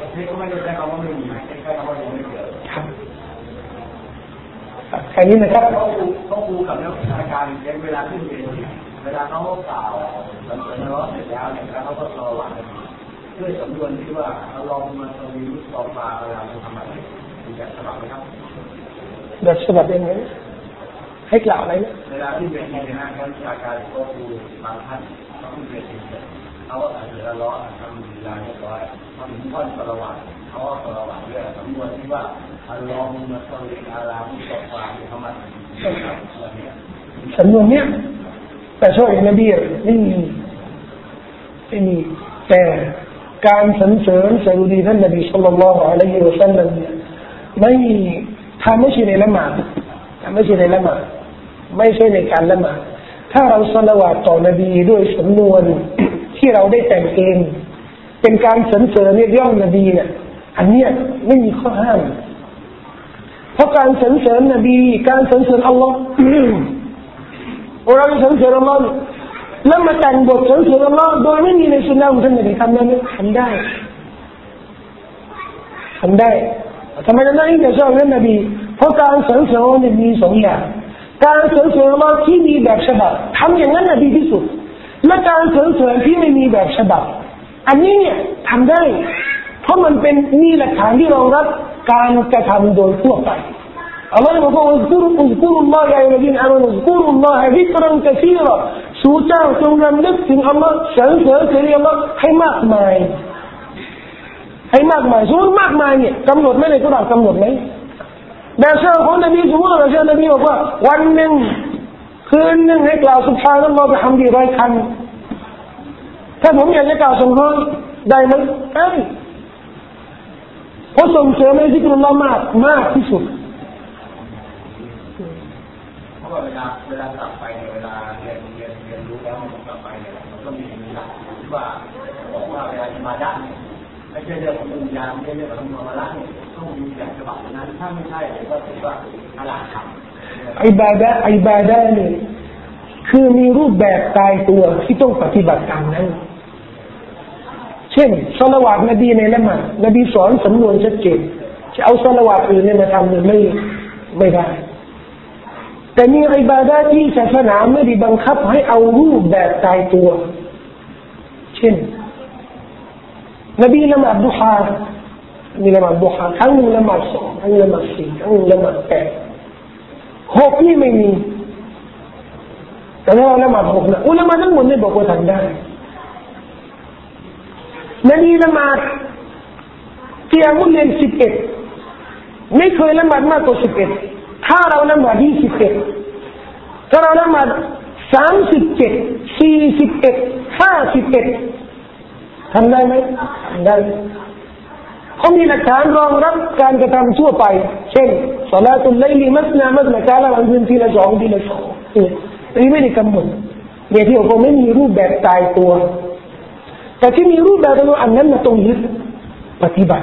แค่นี้นะครับเขาเขาคูกับนักวิชาการเวลาขึ้นเวทีเวลาเขากล่าวสำนวนร้องเสร็จแล้วเนี่ยแล้วเขาก็สวัสดิ์ด้วยสำนวนที่ว่าเราลองมาทวีรุตต่อมาเวลาทำอะไรมีแบบฉบับไหมครับแบบฉบับยังไงให้กล่าวอะไรนะเวลาที่เวทีนะนักวิชาการเขาคูบางท่านเขาขึ้นเวทีเขาก็อาจจะร้องทำดีลาเรียบร้อยทำถึงท่อนสวัสดิ์เขาก็สวัสดิ์ด้วยสำนวนที่ว่าอัลลอฮฺมาสลิอาลามุสฟามุฮัมมัดสำนวนเนี้ยแต่ช่วยนบีไม่มีไม่มีแต่การสรรเสริญสดุดีท่านนบีศ็อลลัลลอฮุอะลัยฮิวะซัลลัมเนี่ยไม่ทำไม่ใช่ในละหมาดไม่ใช่ในละหมาดไม่ใช่ในการละหมาดถ้าเราศอลาวาตต่อนบีด้วยสำนวนที่เราได้แต่งเองเป็นการสรรเสริญเนี่ยย่องนบีเนี่ยอันเนี้ยไม่มีข้อห้ามเพราะการสรรเสริญนบีการสรรเสริญอัลลอฮ์เราสรรเสริญอัลลอฮ์แล้วมาแต่งบทสรรเสริญอัลลอฮ์โดยไม่มีในสุนนะของท่านนบีทำได้ไหมทำได้ทำได้ทำไมเราถึงจะชอบท่านนบีเพราะการสรรเสริญเนี่ยมีสองอย่างการสรรเสริญอัลลอฮ์ที่มีแบบฉบับทำอย่างนั้นน่ะดีที่สุดและการสรรเสริญที่ไม่มีแบบฉบับอันนี้เนี่ยทำได้เพราะมันเป็นมีหลักฐานที่รองรับการกระทำโดยทั่วไปอัลลอฮฺบอกว่าอุซกุรุอุซกุรุลลอฮฺยาอัลลอฮีนอามันุอุซกุรุลลอฮฺซิกรันกะซีรอสู่เจ้าจงรำลึกถึงอัลลอฮฺสรรเสริญถึงอัลลอฮฺให้มากมายให้มากมายส่วนมากมายเนี่ยกำหนดไหมในกุรอานกำหนดไหมแบบเช่นของนบีสมมติว่าแบบเช่นนบีบอกว่าวันหนึ่งคืนหนึ่งให้กล่าวซุบฮานัลลอฮฺบิฮัมดิร้อยครั้งถ้าผมอยากจะกล่าวสองร้อยได้ไหมได้เพราะส่งเสริมให้ซิกรุลลอฮ์มากมากที่สุดเพราะว่าเวลาเวลากลับไปเวลาเรียนเรียนเรียนรู้แล้วมันกลับไปเนี่ยมันก็มีหลักที่ว่าบอกว่าเวลาอิบาดะห์ไม่ใช่เรื่องของดุนยาไม่ใช่เรื่องของมุอาละห์เนี่ยต้องมีแบบฉบับนั้นถ้าไม่ใช่ก็ถือว่าอะลาครับอิบาดะห์อิบาดะห์นี่คือมีรูปแบบตายตัวที่ต้องปฏิบัติตามนั้นเช่นศอลาวาตนบีในละหมาดนบีสอนสำนวนชัดเจนจะเอาศอลาวาตอื่นเนี่ยมาทำเนี่ยไม่ไม่ได้แต่มีอิบาดะห์ที่ศาสนาไม่ได้บังคับให้เอารูปแบบตายตัวเช่นนบีละหมาดดุฮามีละหมาดดุฮาครั้งหนึ่งละหมาดสองครั้งละหมาดสี่ครั้งหนึ่งละหมาดแปดหกนี่ไม่มีแต่ถ้าละหมาดหกนะอุลามะทั้งหมดเนี่ยบอกว่าทำได้นบีละหมาดเที่ยงมุลเลนสิบเอ็ดไม่เคยละหมาดมากกว่าสิบเอ็ดถ้าเราละหมาดยี่สิบเอ็ดถ้าเราละหมาดสามสิบเจ็ดสี่สิบเอ็ดห้าสิบเอ็ดทำได้ไหมทำได้เขามีหลักฐานรองรับการกระทำทั่วไปเช่นศอลาตุลไลลิมัสนามัสนาการละวันคืนทีละสองทีละสองนี่ไม่ได้กำหนดเดี๋ยวที่เขาไม่มีรูปแบบตายตัวแต่ที่มีรูปแบบตัวอันนั้นมาตรงยึดปฏิบัติ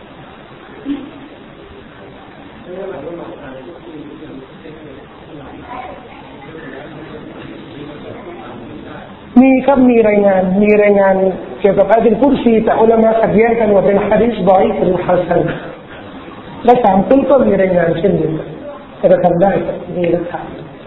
มีครับมีรายงานมีรายงานเกี่ยวกับอาดิลกุรซีแต่อุลามะขัดแย้งกันว่าเป็นหะดีษฎออีฟหรือฮัสซันและสามคนก็มีรายงานเช่นเดียวกันแต่ทำได้มีหลักฐาน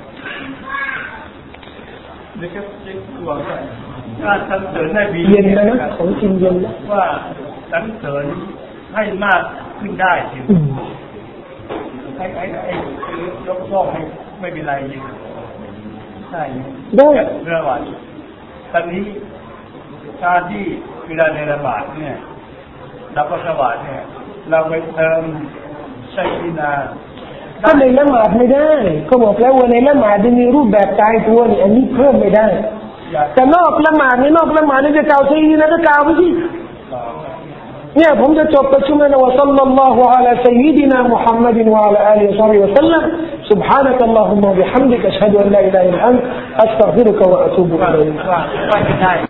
นะครับเช็คตัวว่าการสรรเสริญนบีเย็นแล้วนะของจริงเย็นแล้วว่าสรรเสริญให้มากขึ้นได้จริงไอ้ไอ้ไอ้ยกย่องให้ไม่เป็นไรจริงใช่ได้เรื่องว่าตอนนี้การที่เวลาในละหมาดเนี่ยรับประสวาสเนี่ยเราไปเติมใช้ที่นาถ้าในละหมาดไม่ได้ก็บอกแล้วว่าในละหมาดจะมีรูปแบบตายตัวนี่อันนี้เพิ่มไม่ได้แต่นอกละหมาดในนอกละหมาดนี่จะกล่าวซีนะก็กล่าวไปสิเนี่ยผมจะจบประชุมนะวะซัลลัลลอฮุอะลาซัยยิดินามุฮัมมัดวะอะลาอาลิฮิวะซัลลัมวะซัลลัม سبحانك اللهم وبحمدك أشهد أن لا إله إلا أنت أستغفرك وأتوب إليك